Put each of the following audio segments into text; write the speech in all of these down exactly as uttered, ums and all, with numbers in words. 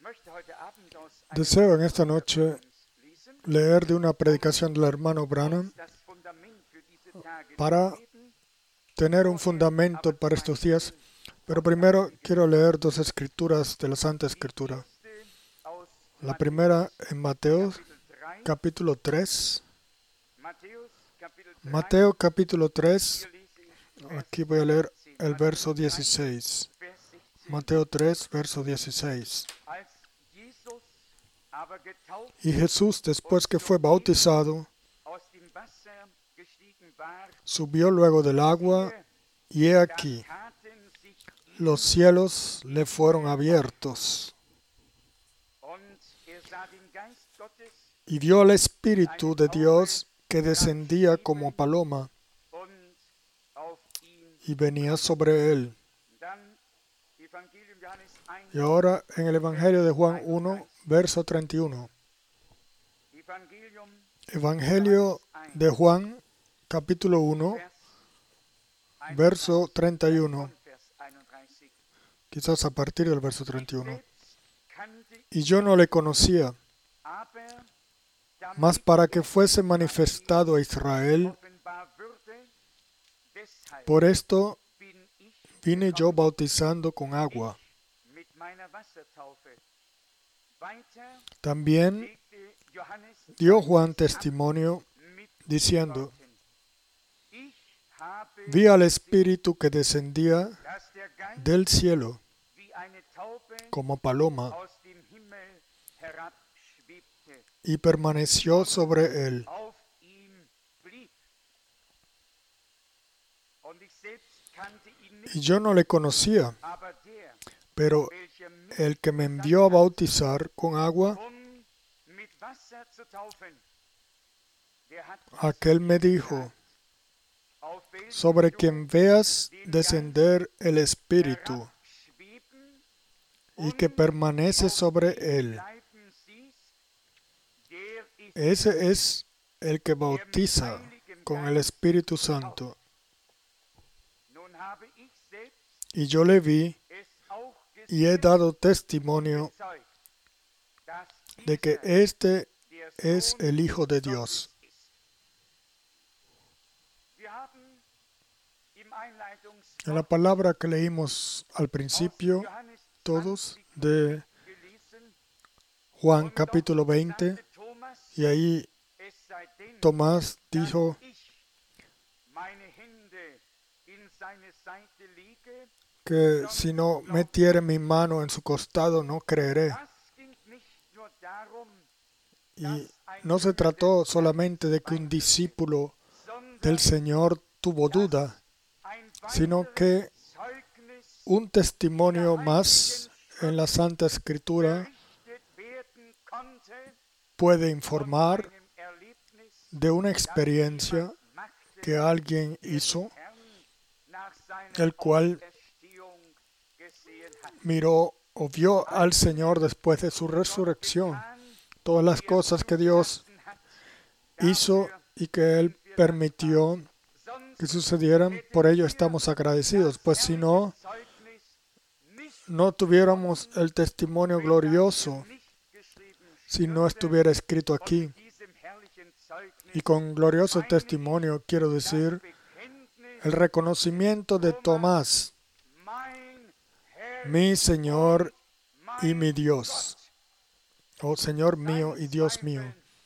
Deseo en esta noche leer de una predicación del hermano Branham para tener un fundamento para estos días, pero primero quiero leer dos escrituras de la Santa Escritura. La primera en Mateo, capítulo tres. Mateo, capítulo tres. Aquí voy a leer el verso dieciséis. Mateo tres, verso dieciséis. Y Jesús, después que fue bautizado, subió luego del agua, y he aquí, los cielos le fueron abiertos. Y vio al Espíritu de Dios que descendía como paloma y venía sobre él. Y ahora en el Evangelio de Juan uno, verso treinta y uno. Evangelio de Juan, capítulo uno, verso treinta y uno. Quizás a partir del verso treinta y uno. Y yo no le conocía, mas para que fuese manifestado a Israel, por esto vine yo bautizando con agua. También dio Juan testimonio diciendo: vi al Espíritu que descendía del cielo como paloma y permaneció sobre él. Y yo no le conocía, pero el que me envió a bautizar con agua, aquel me dijo: sobre quien veas descender el Espíritu y que permanece sobre él, ese es el que bautiza con el Espíritu Santo. Y yo le vi y he dado testimonio de que este es el Hijo de Dios. En la palabra que leímos al principio, todos, de Juan capítulo veinte, y ahí Tomás dijo: que si no metiere mi mano en su costado, no creeré. Y no se trató solamente de que un discípulo del Señor tuvo duda, sino que un testimonio más en la Santa Escritura puede informar de una experiencia que alguien hizo, el cual miró o vio al Señor después de su resurrección. Todas las cosas que Dios hizo y que Él permitió que sucedieran, por ello estamos agradecidos. Pues si no, no tuviéramos el testimonio glorioso si no estuviera escrito aquí. Y con glorioso testimonio quiero decir el reconocimiento de Tomás: mi Señor y mi Dios. Oh Señor mío y Dios mío.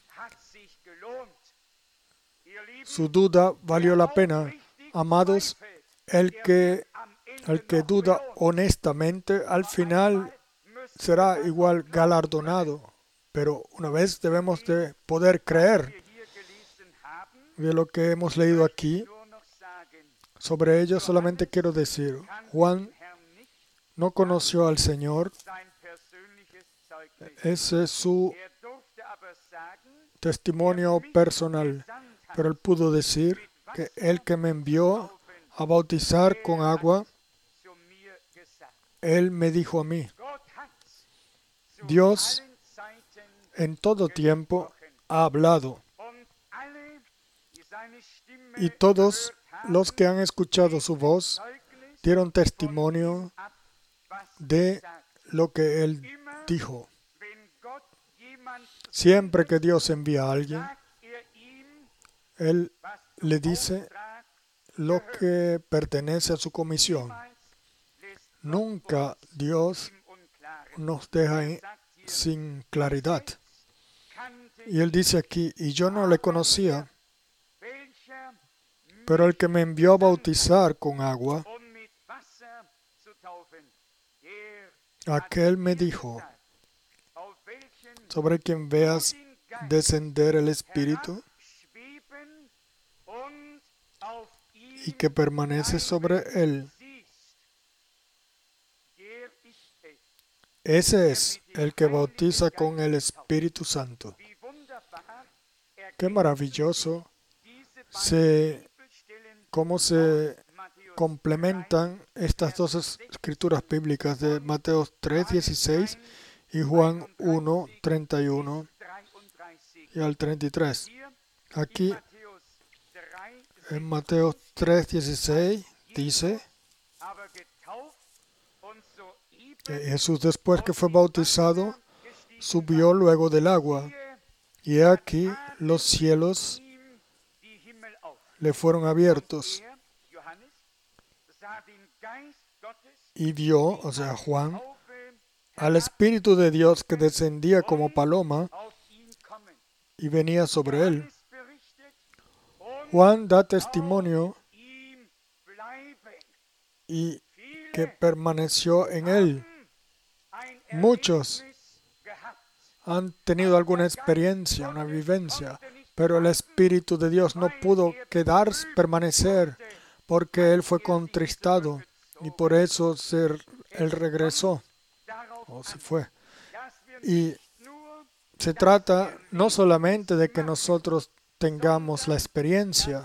Su duda valió la pena. Amados, el que, el que duda honestamente, al final será igual galardonado. Pero una vez debemos de poder creer. De lo que hemos leído aquí, sobre ello solamente quiero decir: Juan no conoció al Señor. Ese es su testimonio personal. Pero él pudo decir que el que me envió a bautizar con agua, él me dijo a mí. Dios en todo tiempo ha hablado. Y todos los que han escuchado su voz dieron testimonio de lo que él dijo. Siempre que Dios envía a alguien, Él le dice lo que pertenece a su comisión. Nunca Dios nos deja en- sin claridad. Y Él dice aquí, y yo no le conocía, pero el que me envió a bautizar con agua, aquel me dijo, sobre quien veas descender el Espíritu y que permanece sobre él. Ese es el que bautiza con el Espíritu Santo. Qué maravilloso se, cómo se complementan estas dos escrituras bíblicas de Mateo tres, dieciséis y Juan uno, treinta y uno y al treinta y tres. Aquí en Mateo tres, dieciséis dice que Jesús, después que fue bautizado, subió luego del agua, y he aquí los cielos le fueron abiertos, y vio, o sea, Juan, al Espíritu de Dios que descendía como paloma y venía sobre él. Juan da testimonio y que permaneció en él. Muchos han tenido alguna experiencia, una vivencia, pero el Espíritu de Dios no pudo quedarse, permanecer, porque él fue contristado y por eso se, él regresó, o se fue. Y se trata no solamente de que nosotros tengamos la experiencia,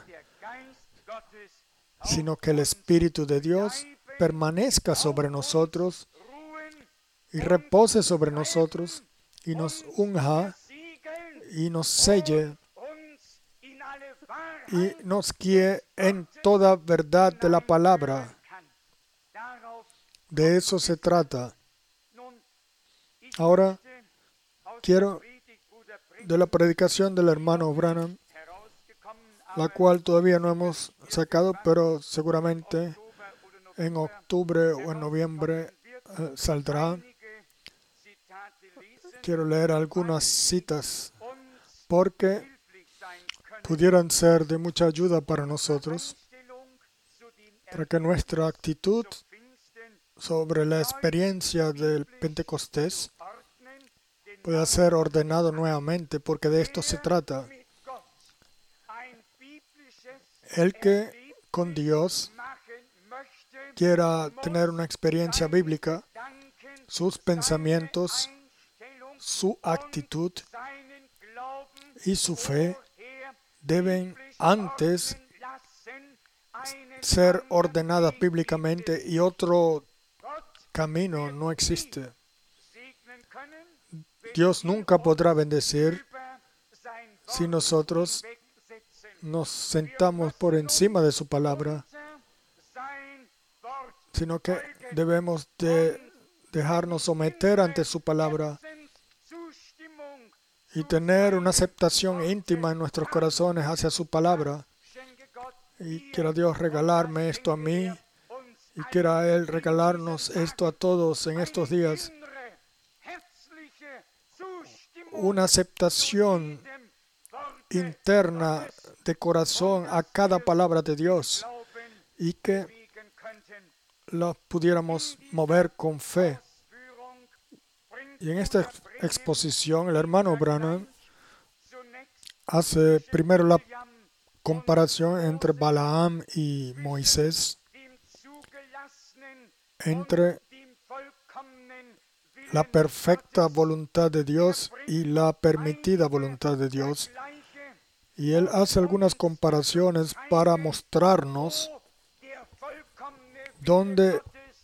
sino que el Espíritu de Dios permanezca sobre nosotros y repose sobre nosotros y nos unja y nos selle y nos guíe en toda verdad de la palabra. De eso se trata. Ahora quiero de la predicación del hermano Branham, la cual todavía no hemos sacado, pero seguramente en octubre o en noviembre eh, saldrá. Quiero leer algunas citas porque pudieran ser de mucha ayuda para nosotros, para que nuestra actitud sobre la experiencia del Pentecostés pueda ser ordenado nuevamente, porque de esto se trata. El que con Dios quiera tener una experiencia bíblica, sus pensamientos, su actitud y su fe deben antes ser ordenadas bíblicamente, y otro camino no existe. Dios nunca podrá bendecir si nosotros nos sentamos por encima de su palabra, sino que debemos de dejarnos someter ante su palabra y tener una aceptación íntima en nuestros corazones hacia su palabra. Y quiera Dios regalarme esto a mí, y quiera Él regalarnos esto a todos en estos días. Una aceptación interna de corazón a cada palabra de Dios, y que la pudiéramos mover con fe. Y en esta exposición el hermano Branham hace primero la comparación entre Balaam y Moisés, entre la perfecta voluntad de Dios y la permitida voluntad de Dios. Y él hace algunas comparaciones para mostrarnos dónde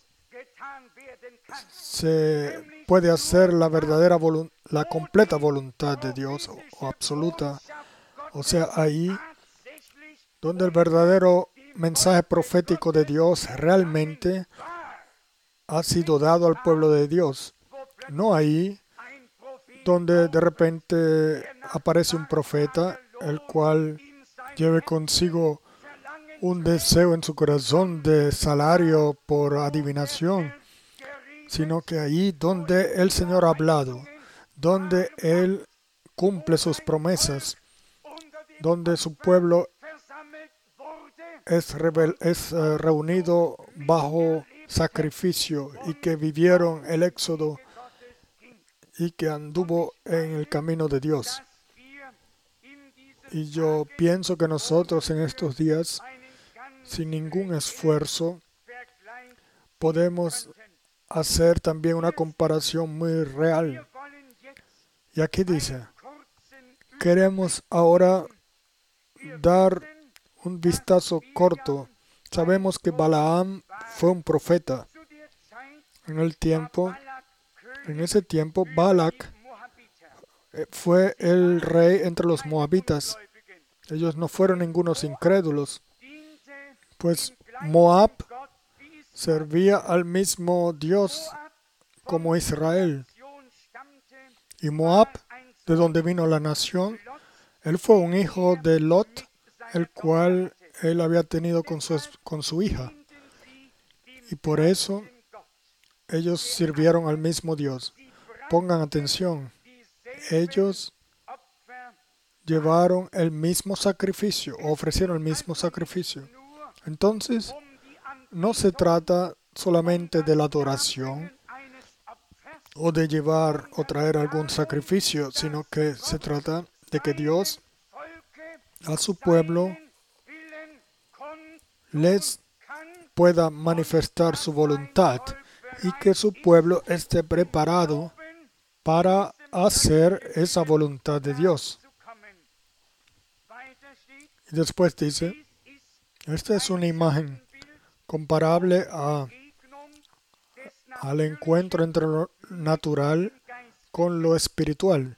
se puede hacer la verdadera voluntad, la completa voluntad de Dios, o, o absoluta. O sea, ahí donde el verdadero mensaje profético de Dios realmente ha sido dado al pueblo de Dios. No ahí donde de repente aparece un profeta, el cual lleve consigo un deseo en su corazón de salario por adivinación, sino que ahí donde el Señor ha hablado, donde Él cumple sus promesas, donde su pueblo es, rebel, es uh, reunido bajo sacrificio y que vivieron el éxodo y que anduvo en el camino de Dios. Y yo pienso que nosotros en estos días, sin ningún esfuerzo, podemos hacer también una comparación muy real. Y aquí dice, queremos ahora dar un vistazo corto. Sabemos que Balaam fue un profeta. En el tiempo, en ese tiempo, Balac fue el rey entre los moabitas. Ellos no fueron ningunos incrédulos, pues Moab servía al mismo Dios como Israel. Y Moab, de donde vino la nación, él fue un hijo de Lot, el cual él había tenido con su, con su hija. Y por eso ellos sirvieron al mismo Dios. Pongan atención. Ellos llevaron el mismo sacrificio, o ofrecieron el mismo sacrificio. Entonces, no se trata solamente de la adoración o de llevar o traer algún sacrificio, sino que se trata de que Dios a su pueblo les pueda manifestar su voluntad y que su pueblo esté preparado para hacer esa voluntad de Dios. Y después dice, esta es una imagen comparable a, al encuentro entre lo natural con lo espiritual.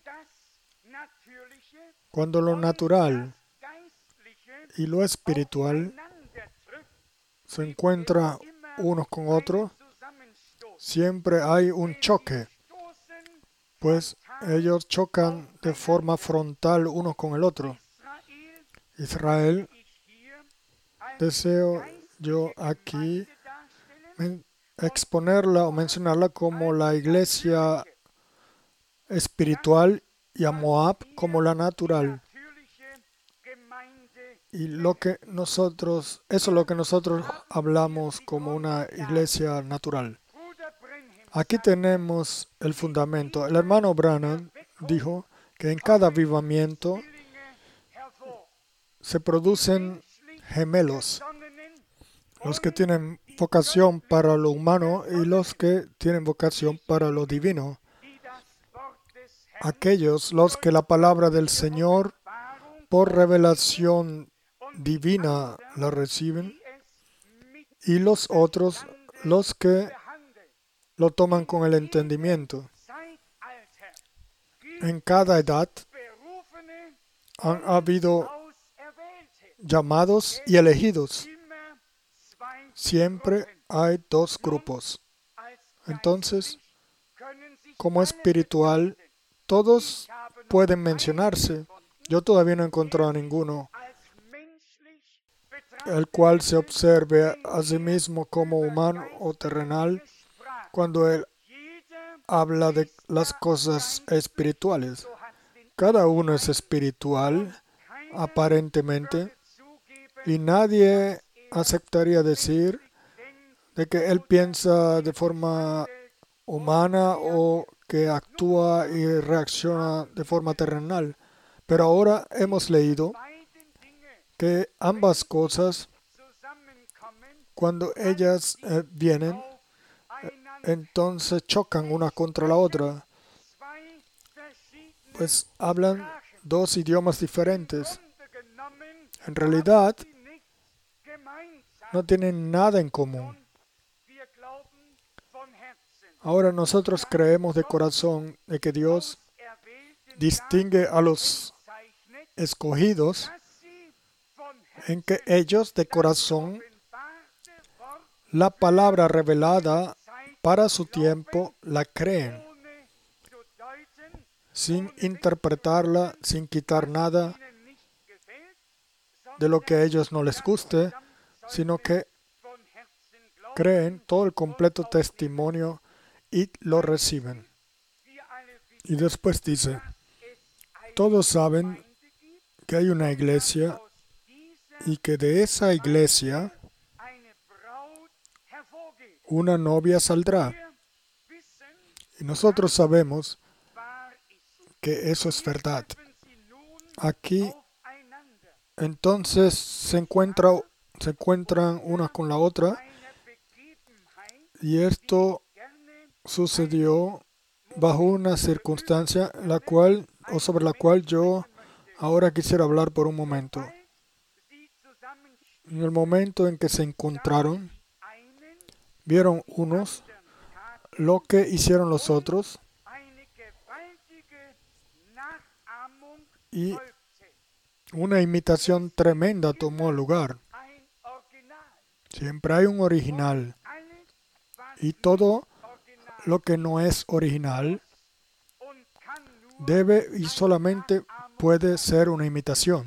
Cuando lo natural y lo espiritual se encuentran unos con otros, siempre hay un choque, pues ellos chocan de forma frontal uno con el otro. Israel, deseo yo aquí exponerla o mencionarla como la iglesia espiritual y a Moab como la natural. Y lo que nosotros, eso es lo que nosotros hablamos como una iglesia natural. Aquí tenemos el fundamento. El hermano Branham dijo que en cada avivamiento se producen gemelos, los que tienen vocación para lo humano y los que tienen vocación para lo divino. Aquellos, los que la palabra del Señor por revelación divina la reciben, y los otros, los que lo toman con el entendimiento. En cada edad han habido llamados y elegidos. Siempre hay dos grupos. Entonces, como espiritual, todos pueden mencionarse. Yo todavía no he encontrado a ninguno el cual se observe a sí mismo como humano o terrenal cuando él habla de las cosas espirituales. Cada uno es espiritual, aparentemente, y nadie aceptaría decir de que él piensa de forma humana o que actúa y reacciona de forma terrenal. Pero ahora hemos leído que ambas cosas, cuando ellas eh, vienen, eh, entonces chocan una contra la otra, pues hablan dos idiomas diferentes. En realidad, no tienen nada en común. Ahora nosotros creemos de corazón de que Dios distingue a los escogidos en que ellos de corazón la palabra revelada para su tiempo la creen, sin interpretarla, sin quitar nada de lo que a ellos no les guste, sino que creen todo el completo testimonio y lo reciben. Y después dice, todos saben que hay una iglesia y que de esa iglesia una novia saldrá. Y nosotros sabemos que eso es verdad. Aquí, entonces, se, encuentra, se encuentran una con la otra, y esto sucedió bajo una circunstancia la cual, o sobre la cual yo ahora quisiera hablar por un momento. En el momento en que se encontraron, vieron unos lo que hicieron los otros, y una imitación tremenda tomó lugar. Siempre hay un original, y todo lo que no es original debe y solamente puede ser una imitación.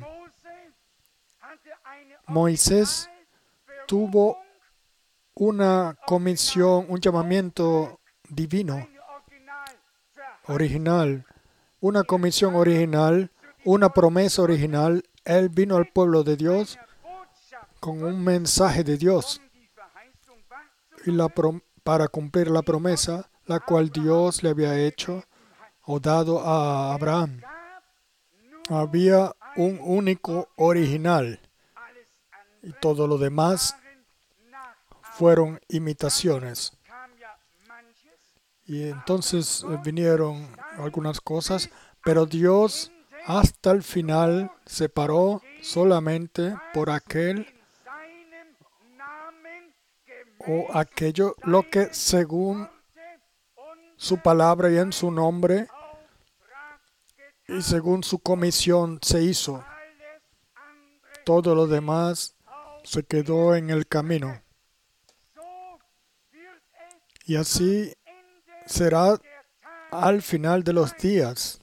Moisés tuvo una comisión, un llamamiento divino, original, una comisión original, una promesa original. Él vino al pueblo de Dios con un mensaje de Dios y la prom- para cumplir la promesa, la cual Dios le había hecho o dado a Abraham. Había un único original y todo lo demás fueron imitaciones. Y entonces vinieron algunas cosas, pero Dios hasta el final se paró solamente por aquel o aquello lo que según su palabra y en su nombre y según su comisión se hizo. Todo lo demás se quedó en el camino. Y así será al final de los días.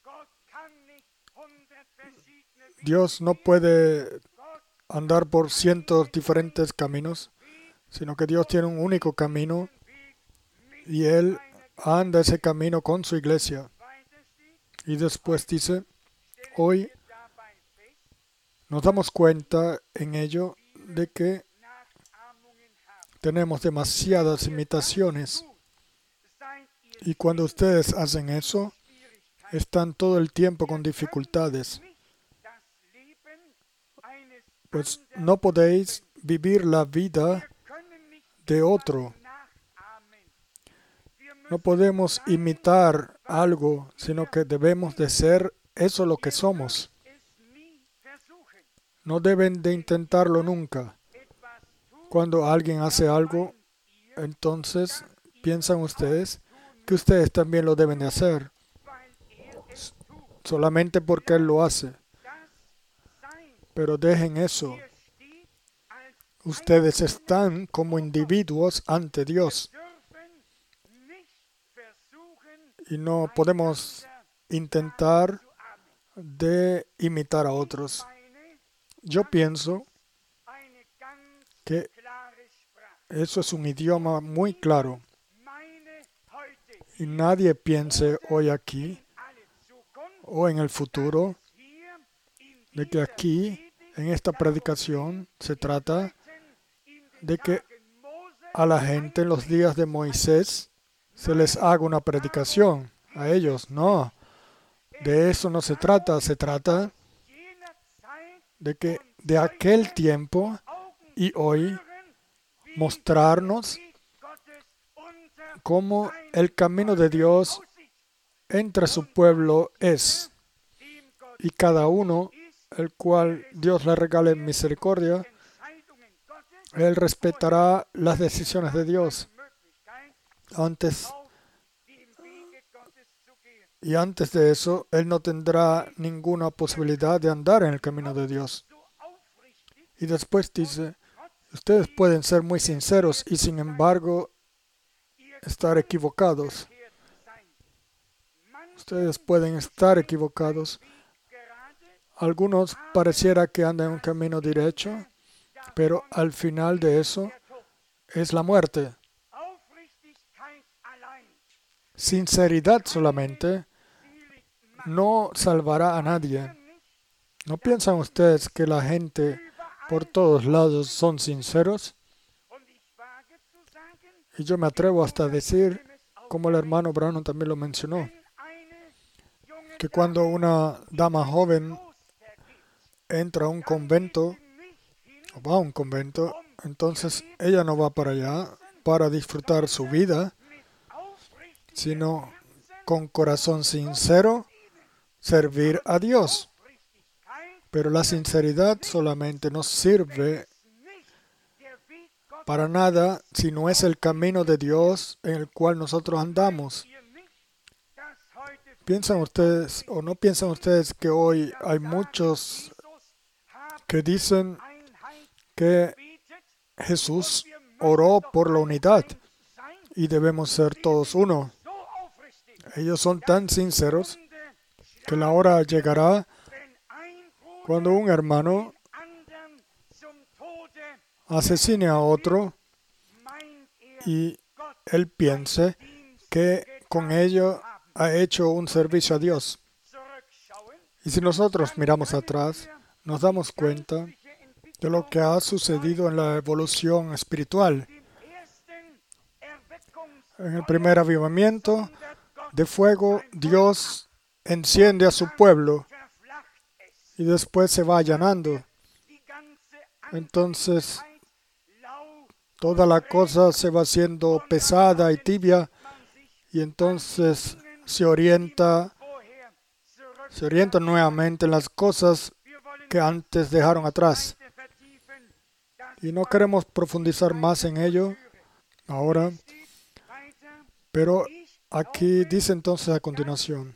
Dios no puede andar por cientos diferentes caminos, sino que Dios tiene un único camino y Él anda ese camino con su iglesia. Y después dice, hoy nos damos cuenta en ello de que tenemos demasiadas imitaciones. Y cuando ustedes hacen eso, están todo el tiempo con dificultades. Pues no podéis vivir la vida de otro. No podemos imitar algo, sino que debemos de ser eso lo que somos. No deben de intentarlo nunca. Cuando alguien hace algo, entonces piensan ustedes que ustedes también lo deben de hacer, solamente porque Él lo hace. Pero dejen eso. Ustedes están como individuos ante Dios. Y no podemos intentar de imitar a otros. Yo pienso que eso es un idioma muy claro. Y nadie piense hoy aquí o en el futuro de que aquí, en esta predicación, se trata de que a la gente en los días de Moisés se les haga una predicación. A ellos, no. De eso no se trata. Se trata de que de aquel tiempo y hoy mostrarnos cómo el camino de Dios entre su pueblo es. Y cada uno, el cual Dios le regale misericordia, él respetará las decisiones de Dios. Antes y antes de eso, él no tendrá ninguna posibilidad de andar en el camino de Dios. Y después dice, ustedes pueden ser muy sinceros y sin embargo estar equivocados. Ustedes pueden estar equivocados. Algunos pareciera que andan en un camino derecho, pero al final de eso es la muerte. Sinceridad solamente no salvará a nadie. ¿No piensan ustedes que la gente por todos lados son sinceros? Y yo me atrevo hasta a decir, como el hermano Branham también lo mencionó, que cuando una dama joven entra a un convento, o va a un convento, entonces ella no va para allá para disfrutar su vida, sino con corazón sincero, servir a Dios. Pero la sinceridad solamente nos sirve para nada si no es el camino de Dios en el cual nosotros andamos. ¿Piensan ustedes o no piensan ustedes que hoy hay muchos que dicen que Jesús oró por la unidad y debemos ser todos uno? Ellos son tan sinceros que la hora llegará cuando un hermano asesine a otro y él piense que con ello ha hecho un servicio a Dios. Y si nosotros miramos atrás, nos damos cuenta de lo que ha sucedido en la evolución espiritual. En el primer avivamiento de fuego, Dios enciende a su pueblo y después se va allanando. Entonces, toda la cosa se va haciendo pesada y tibia y entonces se orienta, se orienta nuevamente en las cosas que antes dejaron atrás. Y no queremos profundizar más en ello ahora, pero aquí dice entonces a continuación,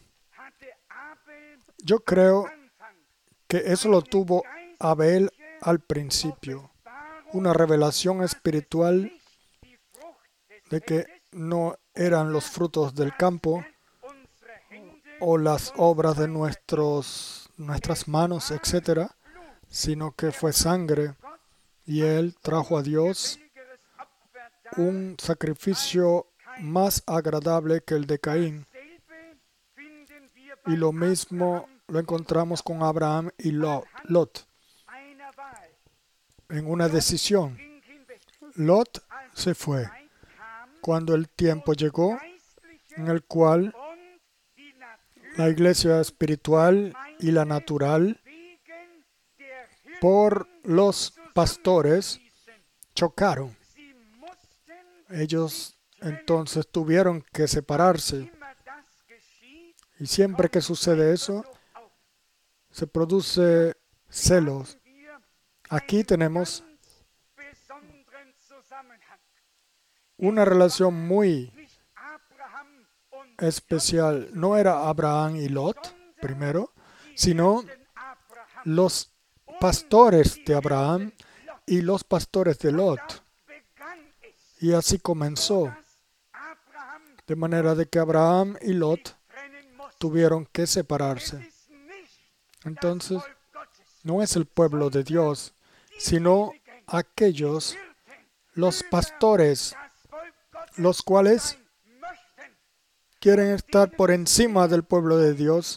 yo creo que eso lo tuvo Abel al principio, una revelación espiritual de que no eran los frutos del campo o las obras de nuestros, nuestras manos, etcétera, sino que fue sangre y él trajo a Dios un sacrificio más agradable que el de Caín. Y lo mismo lo encontramos con Abraham y Lot. En una decisión, Lot se fue cuando el tiempo llegó en el cual la iglesia espiritual y la natural por los pastores chocaron. Ellos entonces tuvieron que separarse. Y siempre que sucede eso, se produce celos. Aquí tenemos una relación muy especial. No era Abraham y Lot primero, sino los pastores de Abraham y los pastores de Lot. Y así comenzó. De manera de que Abraham y Lot tuvieron que separarse. Entonces, no es el pueblo de Dios, sino aquellos, los pastores, los cuales quieren estar por encima del pueblo de Dios.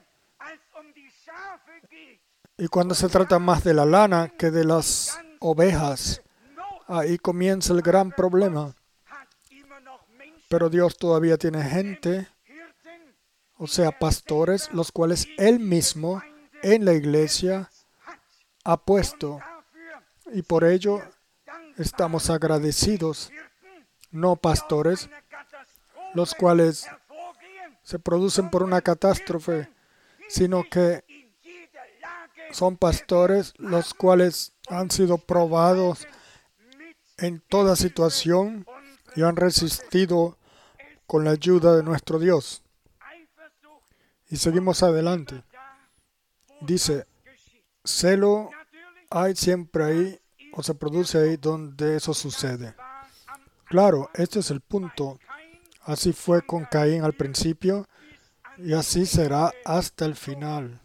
Y cuando se trata más de la lana que de las ovejas, ahí comienza el gran problema. Pero Dios todavía tiene gente, o sea, pastores, los cuales Él mismo en la iglesia ha puesto. Y por ello estamos agradecidos, no pastores, los cuales se producen por una catástrofe, sino que son pastores los cuales han sido probados en toda situación y han resistido con la ayuda de nuestro Dios. Y seguimos adelante. Dice, celo hay siempre ahí, o se produce ahí donde eso sucede. Claro, este es el punto. Así fue con Caín al principio, y así será hasta el final.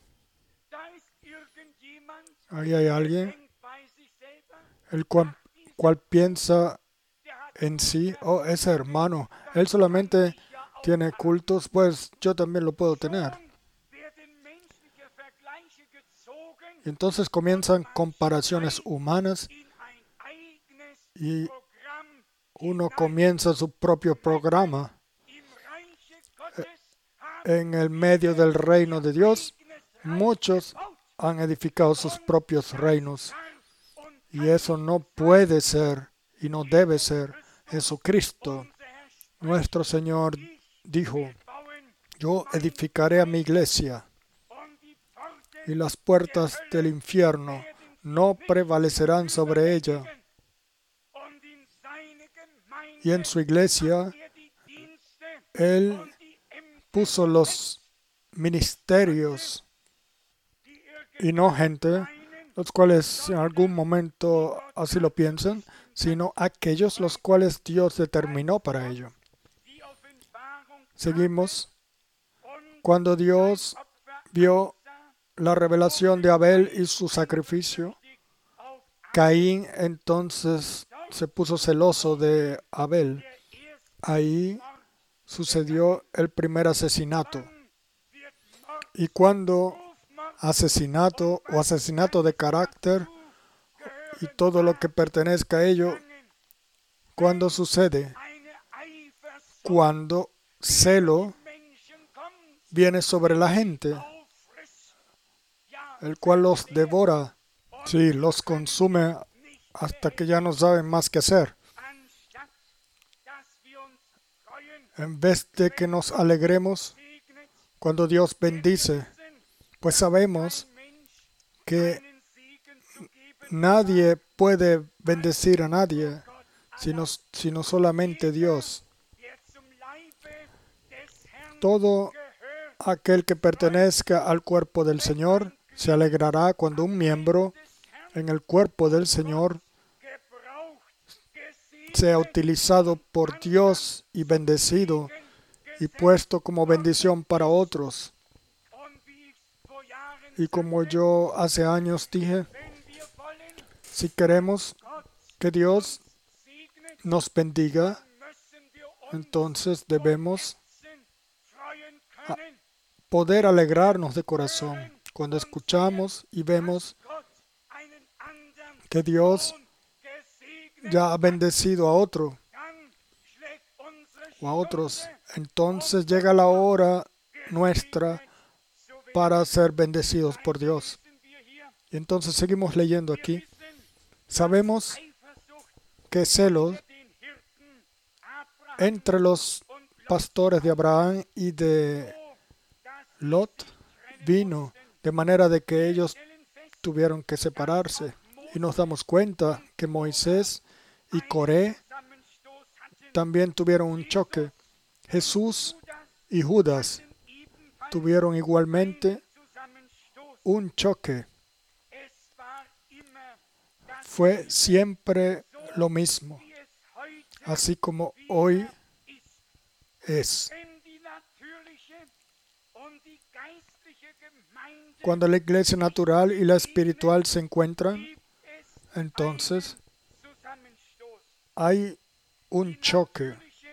Ahí hay alguien el cual, cual piensa en sí, oh, ese hermano, él solamente tiene cultos, pues yo también lo puedo tener. Y entonces comienzan comparaciones humanas y uno comienza su propio programa en el medio del reino de Dios. Muchos han edificado sus propios reinos y eso no puede ser y no debe ser. Jesucristo, nuestro Señor, dijo: yo edificaré a mi iglesia y las puertas del infierno no prevalecerán sobre ella. Y en su iglesia, Él puso los ministerios y no gente, los cuales en algún momento así lo piensan, sino aquellos los cuales Dios determinó para ello. Seguimos. Cuando Dios vio la revelación de Abel y su sacrificio, Caín entonces se puso celoso de Abel. Ahí sucedió el primer asesinato. Y cuando asesinato o asesinato de carácter y todo lo que pertenezca a ello, ¿cuándo sucede? Cuando celo viene sobre la gente, el cual los devora, sí, los consume hasta que ya no saben más qué hacer. En vez de que nos alegremos cuando Dios bendice, pues sabemos que nadie puede bendecir a nadie, sino, sino solamente Dios. Todo aquel que pertenezca al cuerpo del Señor se alegrará cuando un miembro en el cuerpo del Señor sea utilizado por Dios y bendecido y puesto como bendición para otros. Y como yo hace años dije, si queremos que Dios nos bendiga, entonces debemos poder alegrarnos de corazón cuando escuchamos y vemos que Dios ya ha bendecido a otro o a otros. Entonces llega la hora nuestra para ser bendecidos por Dios. Y entonces seguimos leyendo aquí. Sabemos que celos entre los pastores de Abraham y de Lot vino, de manera de que ellos tuvieron que separarse. Y nos damos cuenta que Moisés y Coré también tuvieron un choque. Jesús y Judas tuvieron igualmente un choque. Fue siempre lo mismo, así como hoy es. Cuando la iglesia natural y la espiritual se encuentran, entonces hay un choque.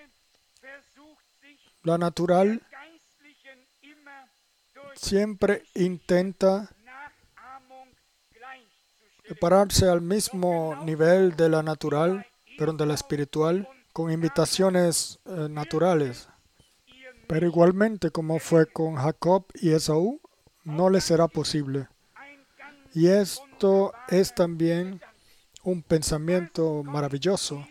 La natural siempre intenta prepararse al mismo nivel de la natural, pero de la espiritual, con invitaciones eh, naturales. Pero igualmente, como fue con Jacob y Esaú, no les será posible. Y esto es también un pensamiento maravilloso.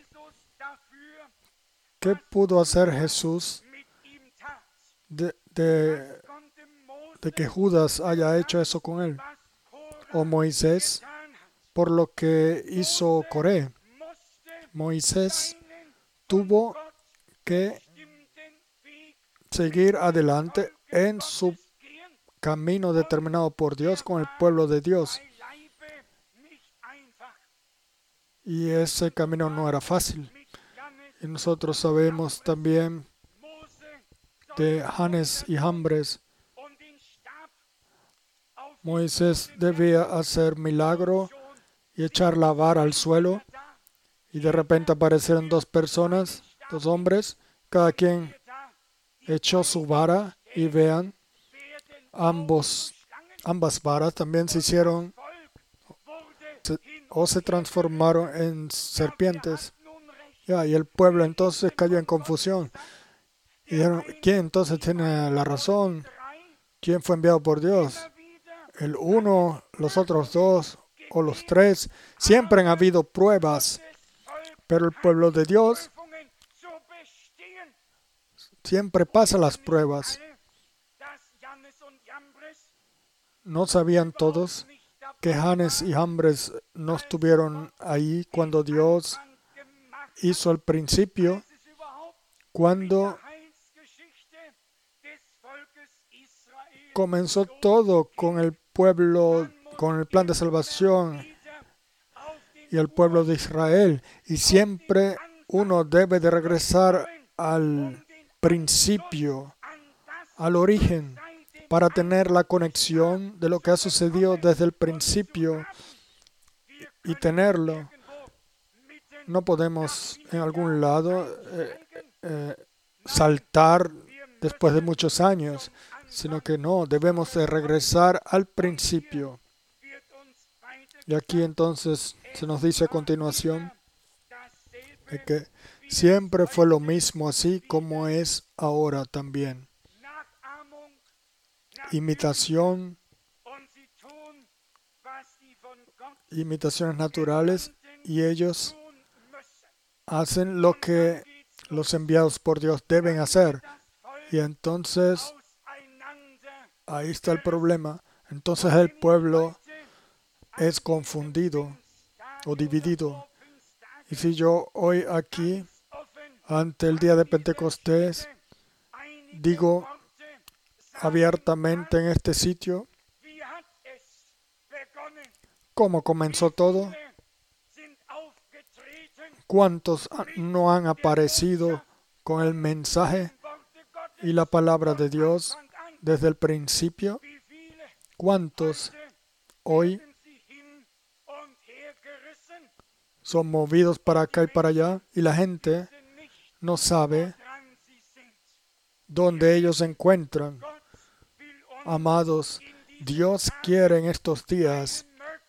¿Qué pudo hacer Jesús de, de, de que Judas haya hecho eso con él? O Moisés, por lo que hizo Coré. Moisés tuvo que seguir adelante en su camino determinado por Dios con el pueblo de Dios. Y ese camino no era fácil. Y nosotros sabemos también de Janes y Jambres. Moisés debía hacer milagro y echar la vara al suelo, y de repente aparecieron dos personas, dos hombres, cada quien echó su vara, y vean, ambos, ambas varas también se hicieron se- o se transformaron en serpientes. Ya, y el pueblo entonces cayó en confusión. Y dijeron, ¿quién entonces tiene la razón? ¿Quién fue enviado por Dios? ¿El uno, los otros dos o los tres? Siempre han habido pruebas, pero el pueblo de Dios siempre pasa las pruebas. ¿No sabían todos que Janes y Jambres no estuvieron ahí cuando Dios hizo el principio, cuando comenzó todo con el pueblo, con el plan de salvación y el pueblo de Israel? Y siempre uno debe de regresar al principio, al origen, para tener la conexión de lo que ha sucedido desde el principio y tenerlo. No podemos en algún lado eh, eh, saltar después de muchos años, sino que no, debemos de regresar al principio. Y aquí entonces se nos dice a continuación de que siempre fue lo mismo, así como es ahora también. Imitación, imitaciones naturales, y ellos hacen lo que los enviados por Dios deben hacer. Y entonces, ahí está el problema. Entonces el pueblo es confundido o dividido. Y si yo hoy aquí, ante el día de Pentecostés, digo abiertamente en este sitio, ¿cómo comenzó todo? ¿Cuántos no han aparecido con el mensaje y la palabra de Dios desde el principio? ¿Cuántos hoy son movidos para acá y para allá, y la gente no sabe dónde ellos se encuentran? Amados, Dios quiere en estos días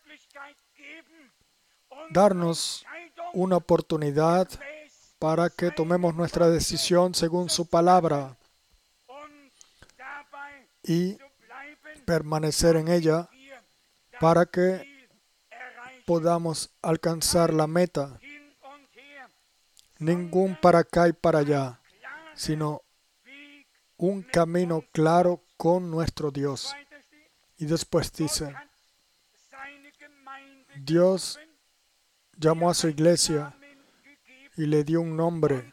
darnos una oportunidad para que tomemos nuestra decisión según su palabra y permanecer en ella para que podamos alcanzar la meta. Ningún para acá y para allá, sino un camino claro con nuestro Dios. Y después dice, Dios llamó a su iglesia y le dio un nombre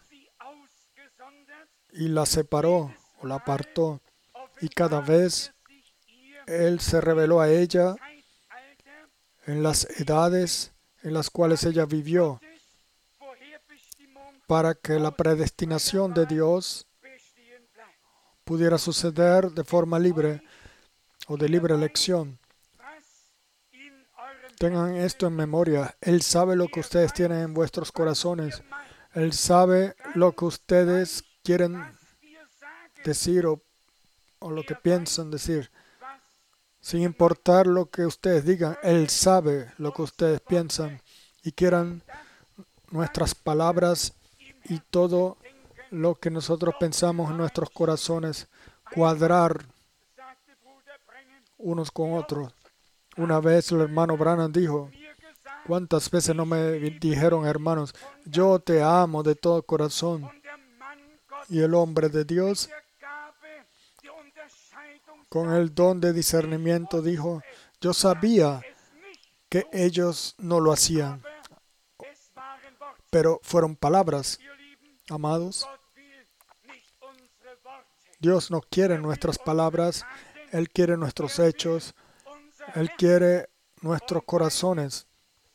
y la separó o la apartó, y cada vez Él se reveló a ella en las edades en las cuales ella vivió, para que la predestinación de Dios pudiera suceder de forma libre o de libre elección. Tengan esto en memoria. Él sabe lo que ustedes tienen en vuestros corazones. Él sabe lo que ustedes quieren decir o, o lo que piensan decir. Sin importar lo que ustedes digan, Él sabe lo que ustedes piensan y quieran nuestras palabras y todo lo que nosotros pensamos en nuestros corazones cuadrar unos con otros. Una vez el hermano Branham dijo, ¿cuántas veces no me dijeron, hermanos, yo te amo de todo corazón? Y el hombre de Dios, con el don de discernimiento, dijo, yo sabía que ellos no lo hacían, pero fueron palabras. Amados, Dios no quiere nuestras palabras, Él quiere nuestros hechos, Él quiere nuestros corazones.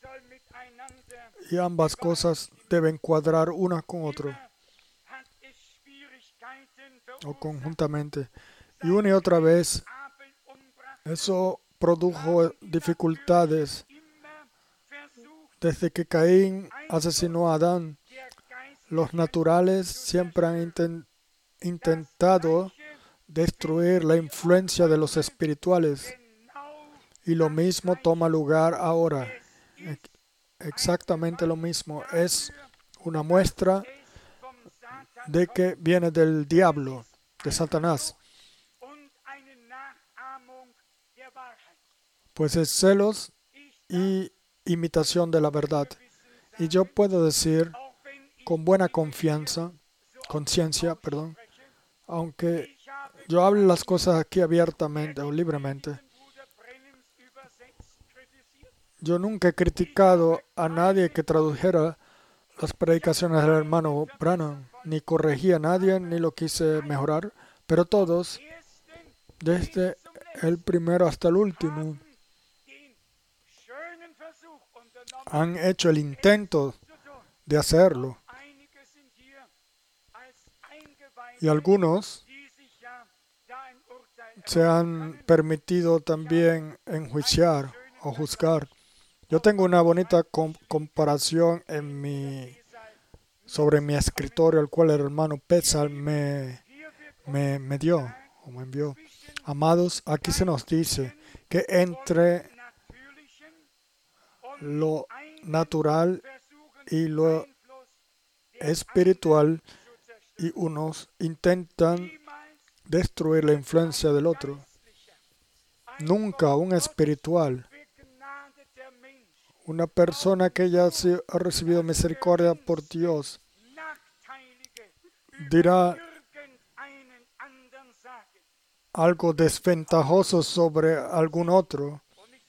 Y ambas cosas deben cuadrar una con otra. o conjuntamente. Y una y otra vez eso produjo dificultades. Desde que Caín asesinó a Adán, los naturales siempre han inten- intentado destruir la influencia de los espirituales. Y lo mismo toma lugar ahora. Ex- Exactamente lo mismo. Es una muestra de que viene del diablo, de Satanás. Pues es celos y imitación de la verdad. Y yo puedo decir con buena confianza, conciencia, perdón, aunque yo hable las cosas aquí abiertamente o libremente, yo nunca he criticado a nadie que tradujera las predicaciones del hermano Branham, ni corregí a nadie, ni lo quise mejorar, pero todos, desde el primero hasta el último, han hecho el intento de hacerlo. Y algunos se han permitido también enjuiciar o juzgar. Yo tengo una bonita com- comparación en mi, sobre mi escritorio, el cual el hermano Petzal me, me, me dio o me envió. Amados, aquí se nos dice que entre lo natural y lo espiritual, y unos intentan destruir la influencia del otro. Nunca un espiritual, una persona que ya se ha recibido misericordia por Dios, dirá algo desventajoso sobre algún otro.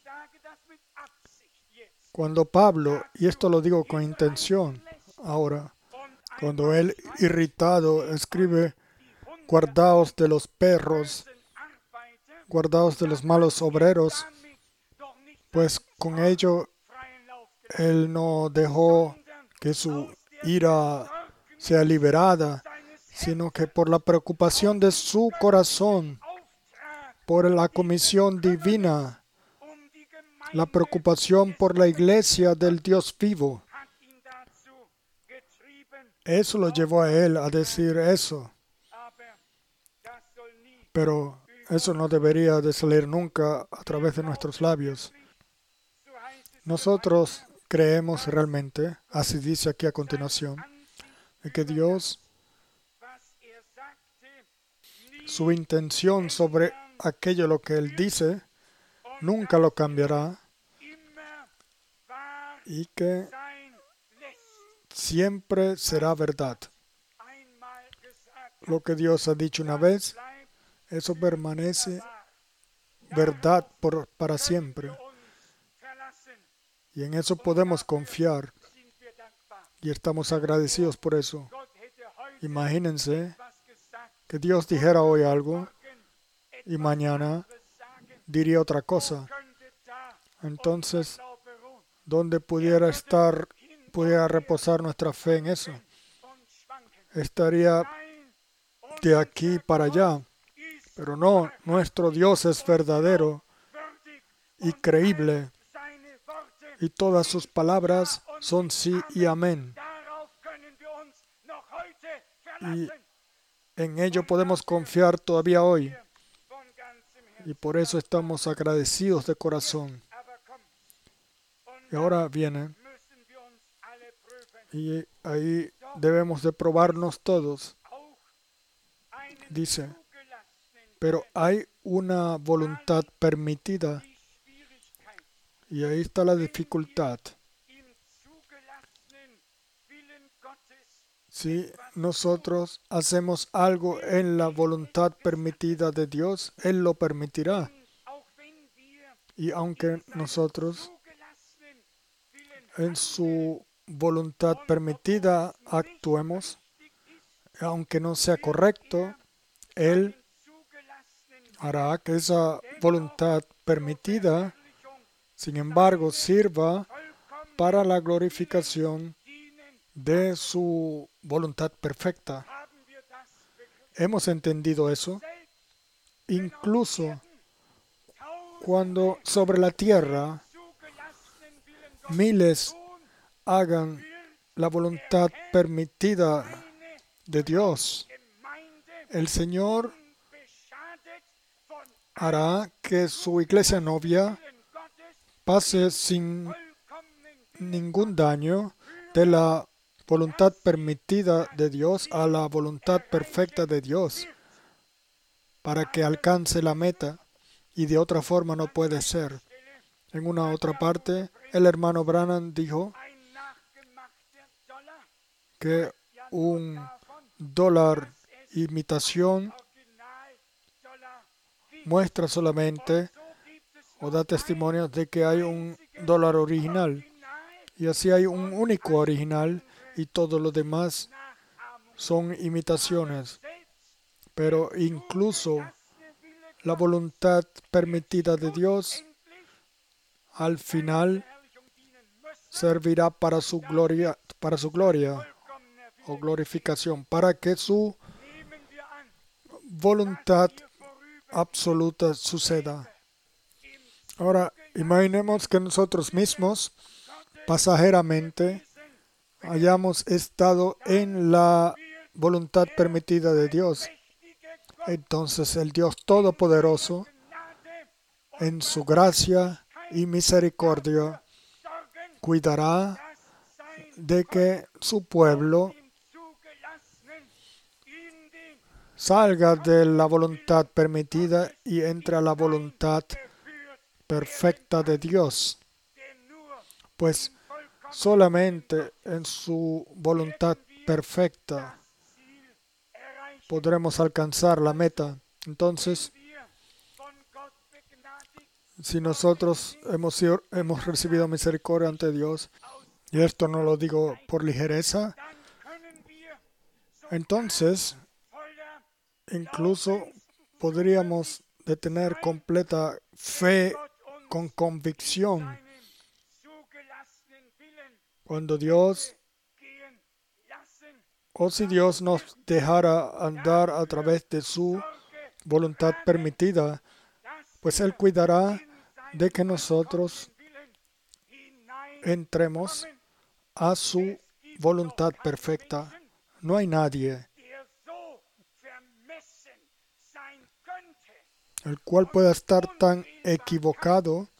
Cuando Pablo, y esto lo digo con intención ahora, cuando él irritado escribe, guardaos de los perros, guardaos de los malos obreros, pues con ello él no dejó que su ira sea liberada, sino que por la preocupación de su corazón, por la comisión divina, la preocupación por la iglesia del Dios vivo, eso lo llevó a él a decir eso. Pero eso no debería de salir nunca a través de nuestros labios. Nosotros creemos realmente, así dice aquí a continuación, de que Dios, su intención sobre aquello lo que Él dice, nunca lo cambiará, y que siempre será verdad. Lo que Dios ha dicho una vez, eso permanece verdad por, para siempre. Y en eso podemos confiar. Y estamos agradecidos por eso. Imagínense que Dios dijera hoy algo y mañana diría otra cosa. Entonces, ¿dónde pudiera estar, pudiera reposar nuestra fe en eso? Estaría de aquí para allá. Pero no, nuestro Dios es verdadero y creíble. Y todas sus palabras son sí y amén. Y en ello podemos confiar todavía hoy. Y por eso estamos agradecidos de corazón. Y ahora viene, y ahí debemos de probarnos todos. Dice, pero hay una voluntad permitida. Y ahí está la dificultad. Si nosotros hacemos algo en la voluntad permitida de Dios, Él lo permitirá. Y aunque nosotros en su voluntad permitida actuemos, aunque no sea correcto, Él hará que esa voluntad permitida, sin embargo, sirva para la glorificación de su voluntad perfecta. hemos entendido eso. Incluso cuando sobre la tierra miles hagan la voluntad permitida de Dios, el Señor hará que su iglesia novia pase sin ningún daño de la voluntad permitida de Dios a la voluntad perfecta de Dios, para que alcance la meta, y de otra forma no puede ser. En una otra parte, el hermano Branham dijo que un dólar imitación muestra solamente o da testimonio de que hay un dólar original, y así hay un único original y todo lo demás son imitaciones. Pero incluso la voluntad permitida de Dios al final servirá para su gloria, para su gloria o glorificación, para que su voluntad absoluta suceda. Ahora, imaginemos que nosotros mismos, pasajeramente, hayamos estado en la voluntad permitida de Dios. Entonces el Dios Todopoderoso, en su gracia y misericordia, cuidará de que su pueblo salga de la voluntad permitida y entre a la voluntad perfecta de Dios. Pues solamente en su voluntad perfecta podremos alcanzar la meta. Entonces, si nosotros hemos, sido, hemos recibido misericordia ante Dios, y esto no lo digo por ligereza, entonces incluso podríamos de tener completa fe con convicción cuando Dios, o si Dios nos dejara andar a través de su voluntad permitida, pues Él cuidará de que nosotros entremos a su voluntad perfecta. No hay nadie el cual pueda estar tan equivocado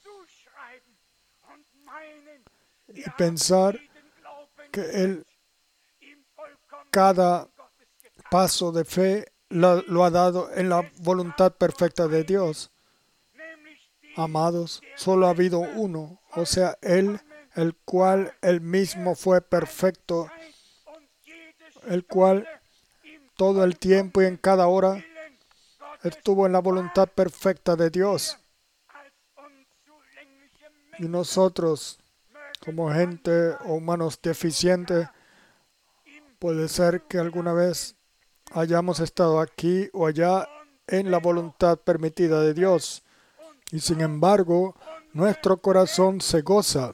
y pensar que Él cada paso de fe lo, lo ha dado en la voluntad perfecta de Dios. Amados, solo ha habido uno, o sea, Él, el cual Él mismo fue perfecto, el cual todo el tiempo y en cada hora estuvo en la voluntad perfecta de Dios. Y nosotros, como gente o humanos deficientes, puede ser que alguna vez hayamos estado aquí o allá en la voluntad permitida de Dios. Y sin embargo, nuestro corazón se goza.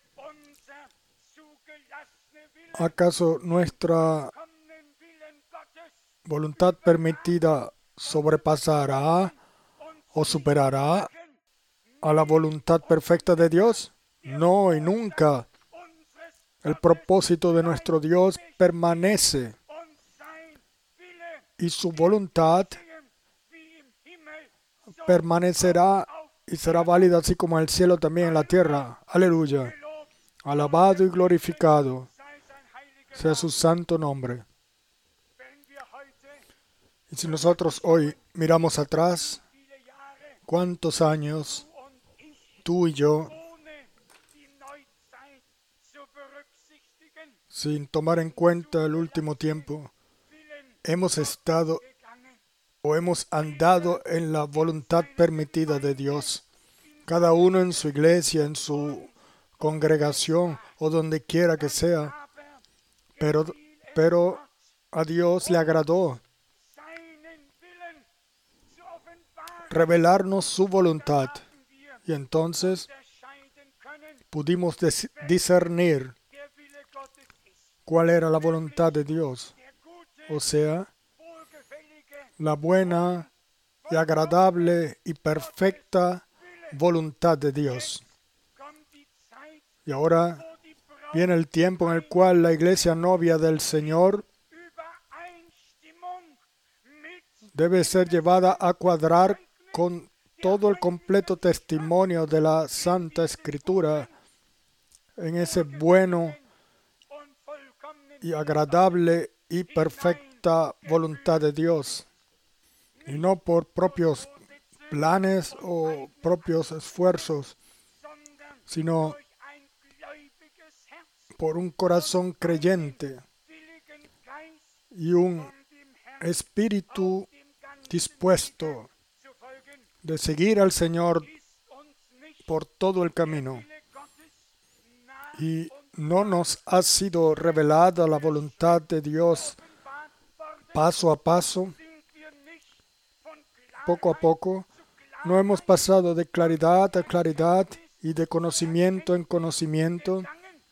¿Acaso nuestra voluntad permitida sobrepasará o superará a la voluntad perfecta de Dios? No, y nunca. El propósito de nuestro Dios permanece y su voluntad permanecerá y será válida así como en el cielo también en la tierra. Aleluya. Alabado y glorificado sea su santo nombre. Y si nosotros hoy miramos atrás, ¿cuántos años tú y yo, sin tomar en cuenta el último tiempo, hemos estado o hemos andado en la voluntad permitida de Dios? Cada uno en su iglesia, en su congregación o donde quiera que sea. Pero, pero a Dios le agradó revelarnos su voluntad. Y entonces pudimos discernir cuál era la voluntad de Dios. O sea, la buena y agradable y perfecta voluntad de Dios. Y ahora viene el tiempo en el cual la iglesia novia del Señor debe ser llevada a cuadrar con todo el completo testimonio de la Santa Escritura en ese bueno y agradable y perfecta voluntad de Dios, y no por propios planes o propios esfuerzos, sino por un corazón creyente y un espíritu dispuesto de seguir al Señor por todo el camino. Y no nos ha sido revelada la voluntad de Dios paso a paso, poco a poco. No hemos pasado de claridad a claridad y de conocimiento en conocimiento.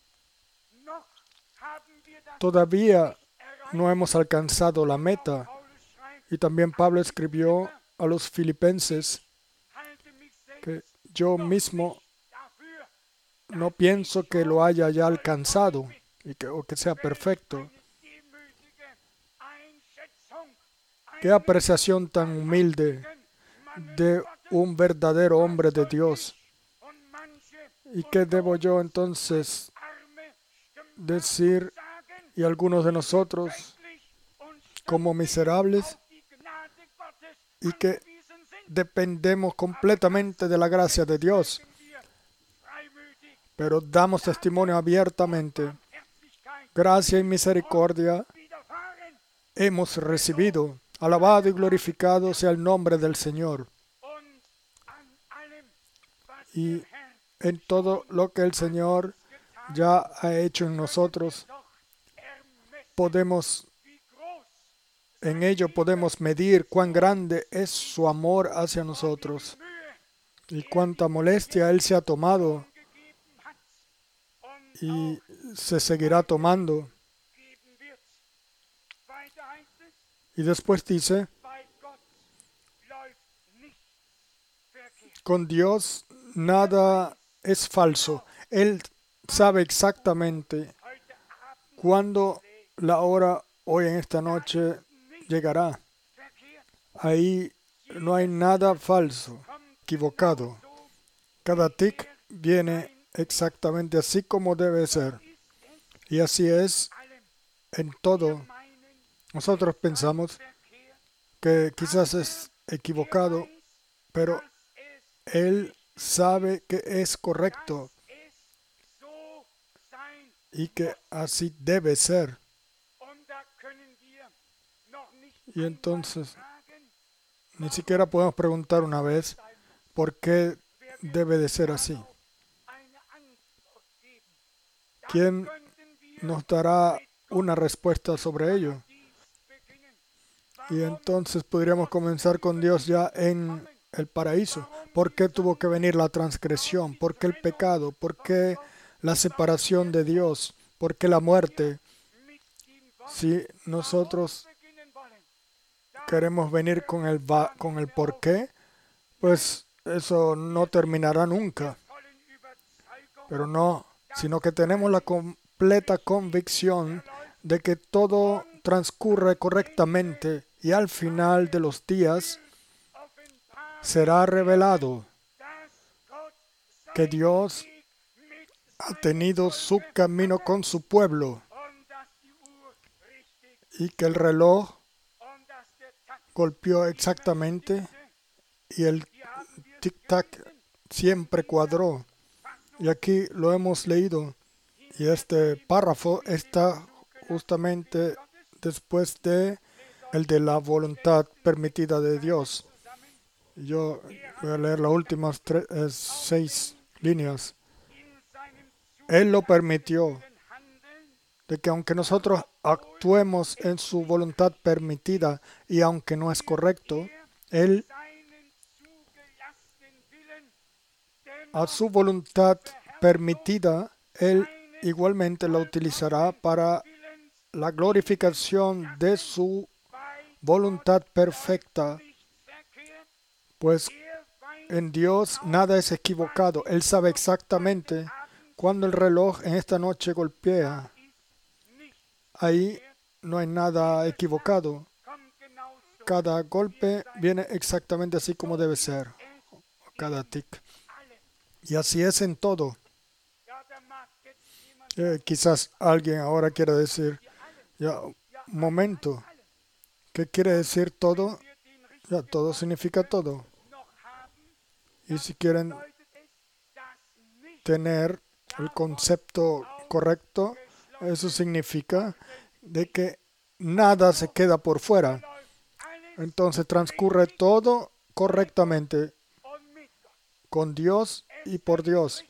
Todavía no hemos alcanzado la meta. Y también Pablo escribió a los filipenses que yo mismo no pienso que lo haya ya alcanzado y que, o que sea perfecto. Qué apreciación tan humilde de un verdadero hombre de Dios. ¿Y qué debo yo entonces decir, y algunos de nosotros como miserables, y que dependemos completamente de la gracia de Dios, pero damos testimonio abiertamente? Gracia y misericordia hemos recibido. Alabado y glorificado sea el nombre del Señor. Y en todo lo que el Señor ya ha hecho en nosotros, podemos, en ello podemos medir cuán grande es su amor hacia nosotros y cuánta molestia Él se ha tomado y se seguirá tomando. Y después dice, con Dios nada es falso. Él sabe exactamente cuándo la hora hoy en esta noche llegará. Ahí no hay nada falso, equivocado. Cada tic viene exactamente así como debe ser. Y así es en todo. Nosotros pensamos que quizás es equivocado, pero Él sabe que es correcto y que así debe ser. Y entonces, ni siquiera podemos preguntar una vez por qué debe de ser así. ¿Quién nos dará una respuesta sobre ello? Y entonces podríamos comenzar con Dios ya en el paraíso. ¿Por qué tuvo que venir la transgresión? ¿Por qué el pecado? ¿Por qué la separación de Dios? ¿Por qué la muerte? Si nosotros queremos venir con el, va, con el por qué, pues eso no terminará nunca. Pero no, sino que tenemos la completa convicción de que todo transcurre correctamente y al final de los días será revelado que Dios ha tenido su camino con su pueblo y que el reloj golpeó exactamente y el tic-tac siempre cuadró. Y aquí lo hemos leído. Y este párrafo está justamente después de el de la voluntad permitida de Dios. Yo voy a leer las últimas tres, eh, seis líneas. Él lo permitió, de que aunque nosotros actuemos en su voluntad permitida y aunque no es correcto, Él a su voluntad permitida, Él igualmente la utilizará para la glorificación de su voluntad perfecta, pues en Dios nada es equivocado. Él sabe exactamente cuando el reloj en esta noche golpea. Ahí no hay nada equivocado. Cada golpe viene exactamente así como debe ser. Cada tic. Y así es en todo. Eh, quizás alguien ahora quiera decir, ya, un momento, ¿qué quiere decir todo? Ya, todo significa todo. Y si quieren tener el concepto correcto, eso significa de que nada se queda por fuera. Entonces transcurre todo correctamente con Dios y por Dios.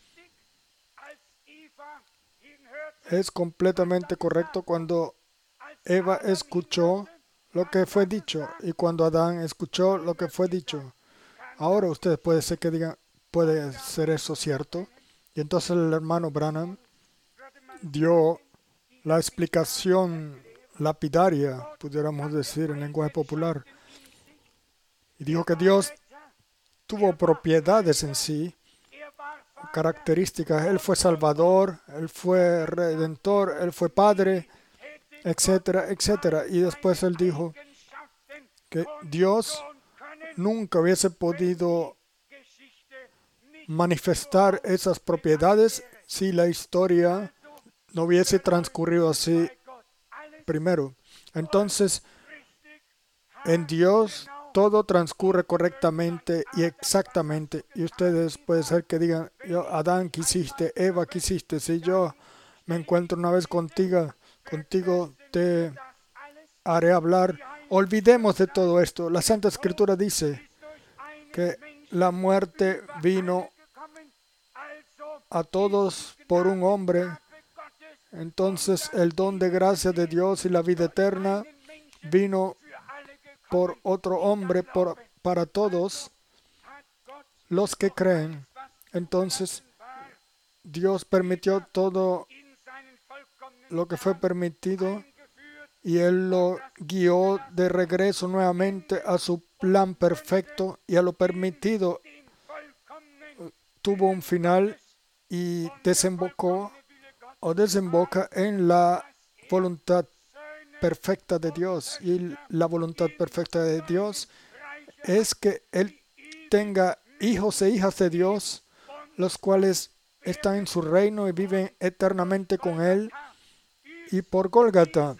Es completamente correcto cuando Eva escuchó lo que fue dicho y cuando Adán escuchó lo que fue dicho. Ahora ustedes puede ser que digan, puede ser eso cierto. Y entonces el hermano Branham dio la explicación lapidaria, pudiéramos decir en lenguaje popular, y dijo que Dios tuvo propiedades en sí, características. Él fue Salvador, Él fue Redentor, Él fue Padre, etcétera, etcétera. Y después Él dijo que Dios nunca hubiese podido manifestar esas propiedades si la historia no hubiese transcurrido así primero. Entonces, en Dios todo transcurre correctamente y exactamente. Y ustedes puede ser que digan, yo, Adán quisiste, Eva quisiste, si yo me encuentro una vez contigo, contigo te haré hablar. Olvidemos de todo esto. La Santa Escritura dice que la muerte vino a todos por un hombre. Entonces el don de gracia de Dios y la vida eterna vino por otro hombre, por, para todos los que creen. Entonces Dios permitió todo lo que fue permitido y Él lo guió de regreso nuevamente a su plan perfecto, y a lo permitido tuvo un final y desembocó o desemboca en la voluntad perfecta de Dios. Y la voluntad perfecta de Dios es que Él tenga hijos e hijas de Dios, los cuales están en su reino y viven eternamente con Él. Y por Gólgata,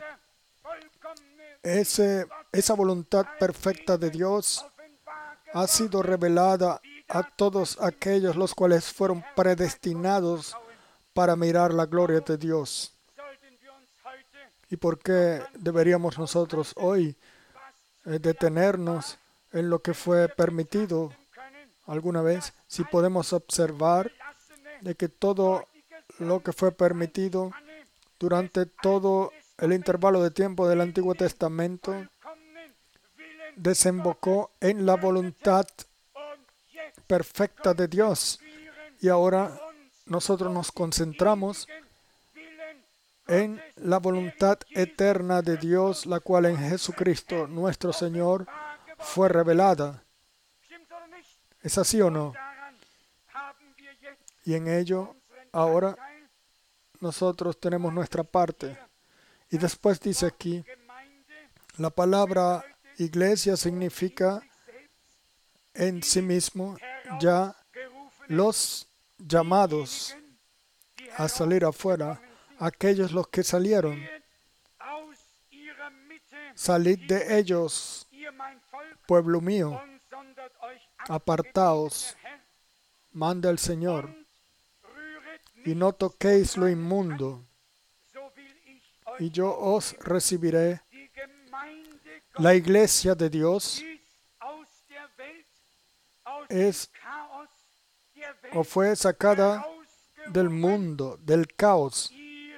ese, esa voluntad perfecta de Dios ha sido revelada a todos aquellos los cuales fueron predestinados para mirar la gloria de Dios. ¿Y por qué deberíamos nosotros hoy eh, detenernos en lo que fue permitido alguna vez? Si podemos observar de que todo lo que fue permitido durante todo el intervalo de tiempo del Antiguo Testamento desembocó en la voluntad perfecta de Dios. Y ahora nosotros nos concentramos en la voluntad eterna de Dios, la cual en Jesucristo nuestro Señor fue revelada. ¿Es así o no? Y en ello ahora nosotros tenemos nuestra parte. Y después dice aquí, la palabra iglesia significa en sí mismo ya los llamados a salir afuera, aquellos los que salieron. Salid de ellos, pueblo mío, apartaos, manda el Señor, y no toquéis lo inmundo, y yo os recibiré. La iglesia de Dios es o fue sacada del mundo, del caos,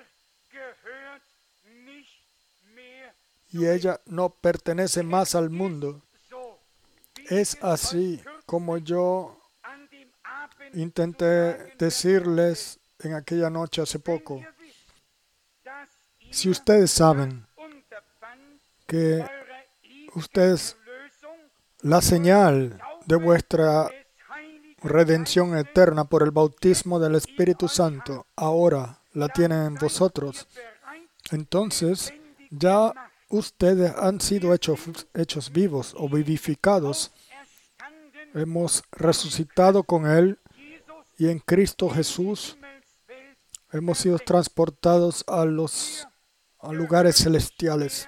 y ella no pertenece más al mundo. Es así como yo intenté decirles en aquella noche hace poco. Si ustedes saben que ustedes la señal de vuestra redención eterna por el bautismo del Espíritu Santo. Ahora la tienen en vosotros. Entonces, ya ustedes han sido hechos, hechos vivos o vivificados. Hemos resucitado con Él y en Cristo Jesús hemos sido transportados a los a lugares celestiales.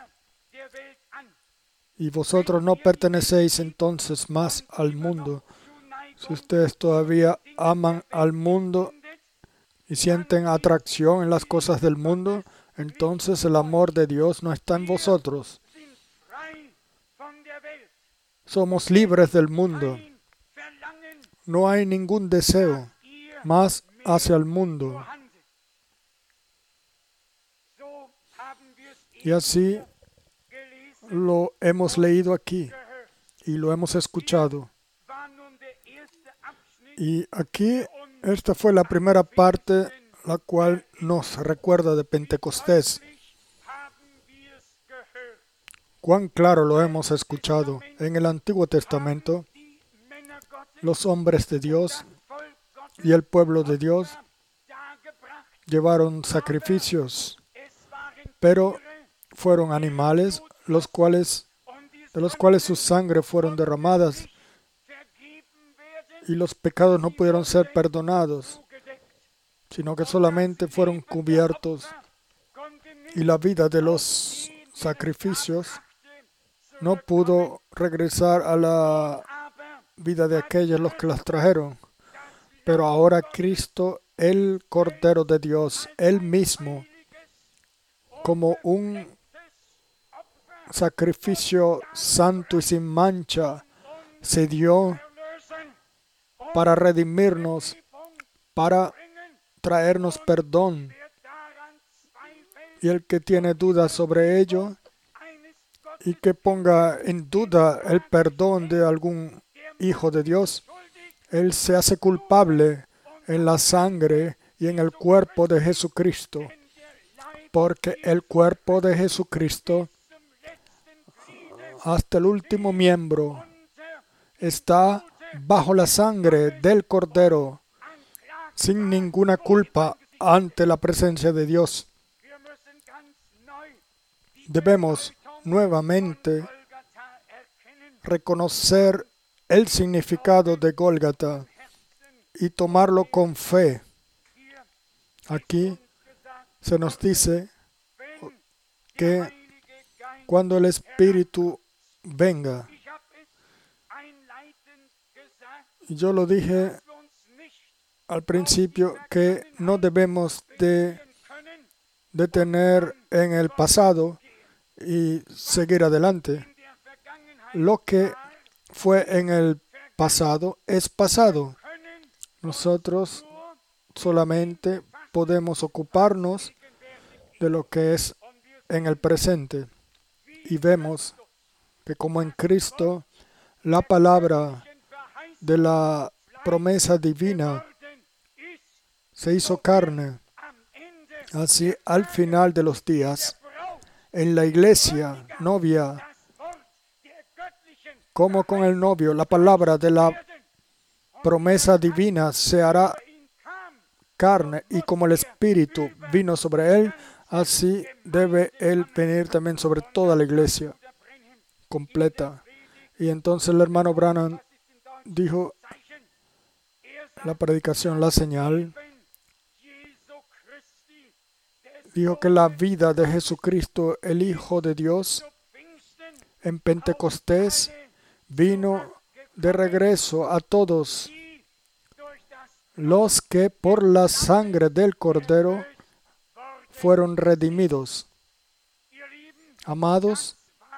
Y vosotros no pertenecéis entonces más al mundo. Si ustedes todavía aman al mundo y sienten atracción en las cosas del mundo, entonces el amor de Dios no está en vosotros. Somos libres del mundo. No hay ningún deseo más hacia el mundo. Y así lo hemos leído aquí y lo hemos escuchado. Y aquí, esta fue la primera parte, la cual nos recuerda de Pentecostés. Cuán claro lo hemos escuchado. En el Antiguo Testamento, los hombres de Dios y el pueblo de Dios llevaron sacrificios, pero fueron animales, los cuales, de los cuales su sangre fueron derramadas, y los pecados no pudieron ser perdonados, sino que solamente fueron cubiertos. Y la vida de los sacrificios no pudo regresar a la vida de aquellos los que las trajeron. Pero ahora Cristo, el Cordero de Dios, Él mismo, como un sacrificio santo y sin mancha, se dio para redimirnos, para traernos perdón. Y el que tiene dudas sobre ello y que ponga en duda el perdón de algún hijo de Dios, él se hace culpable en la sangre y en el cuerpo de Jesucristo, porque el cuerpo de Jesucristo, hasta el último miembro, está bajo la sangre del Cordero, sin ninguna culpa ante la presencia de Dios. Debemos nuevamente reconocer el significado de Gólgata y tomarlo con fe. Aquí se nos dice que cuando el Espíritu venga, y yo lo dije al principio, que no debemos de detener en el pasado y seguir adelante. Lo que fue en el pasado es pasado. Nosotros solamente podemos ocuparnos de lo que es en el presente. Y vemos que como en Cristo, la palabra de la promesa divina se hizo carne. Así, al final de los días, en la iglesia novia, como con el novio, la palabra de la promesa divina se hará carne, y como el Espíritu vino sobre él, así debe él venir también sobre toda la iglesia completa. Y entonces el hermano Branham dijo la predicación, la señal, dijo que la vida de Jesucristo, el Hijo de Dios, en Pentecostés vino de regreso a todos los que por la sangre del Cordero fueron redimidos. Amados,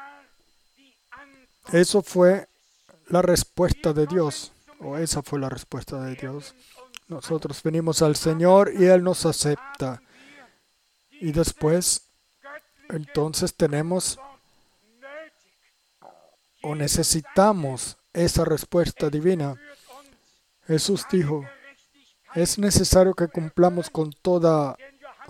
eso fue la respuesta de Dios, o esa fue la respuesta de Dios. Nosotros venimos al Señor y Él nos acepta. Y después, entonces tenemos o necesitamos esa respuesta divina. Jesús dijo, es necesario que cumplamos con toda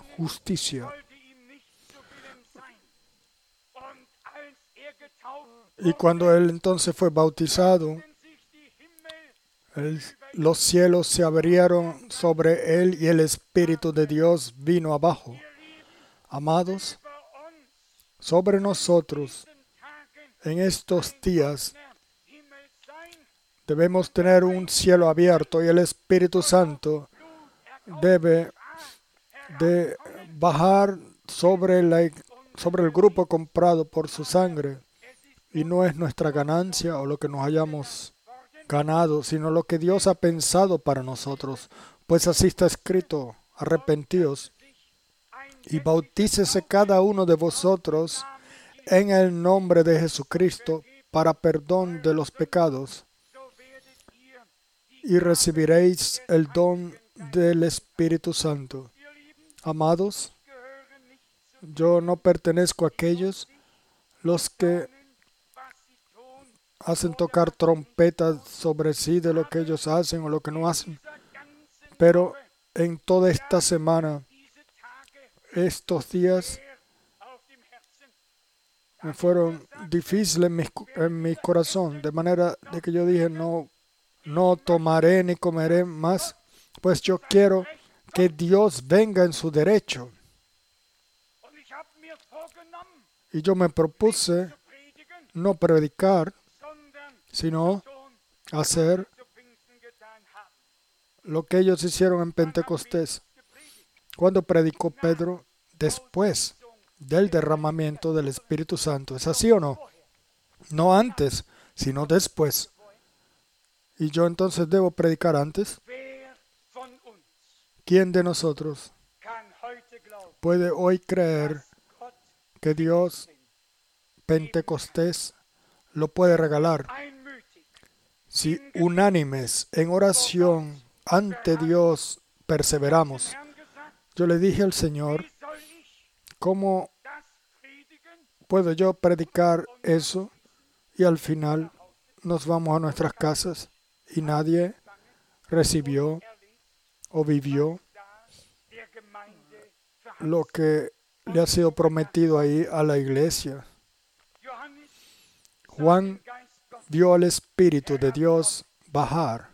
justicia. Y cuando Él entonces fue bautizado, el- los cielos se abrieron sobre Él y el Espíritu de Dios vino abajo. Amados, sobre nosotros en estos días debemos tener un cielo abierto y el Espíritu Santo debe de bajar sobre, la, sobre el grupo comprado por su sangre. Y no es nuestra ganancia o lo que nos hayamos ganado, sino lo que Dios ha pensado para nosotros. Pues así está escrito: arrepentíos y bautícese cada uno de vosotros en el nombre de Jesucristo para perdón de los pecados, y recibiréis el don del Espíritu Santo. Amados, yo no pertenezco a aquellos los que hacen tocar trompetas sobre sí de lo que ellos hacen o lo que no hacen, pero en toda esta semana, estos días me fueron difíciles en mi, en mi corazón, de manera de que yo dije, no, no tomaré ni comeré más, pues yo quiero que Dios venga en su derecho. Y yo me propuse no predicar, sino hacer lo que ellos hicieron en Pentecostés. Cuando predicó Pedro, después del derramamiento del Espíritu Santo. ¿Es así o no? No antes, sino después. ¿Y yo entonces debo predicar antes? ¿Quién de nosotros puede hoy creer que Dios, Pentecostés, lo puede regalar? Si unánimes en oración ante Dios perseveramos. Yo le dije al Señor, ¿cómo puedo yo predicar eso? Y al final nos vamos a nuestras casas y nadie recibió o vivió lo que le ha sido prometido ahí a la iglesia. Juan vio al Espíritu de Dios bajar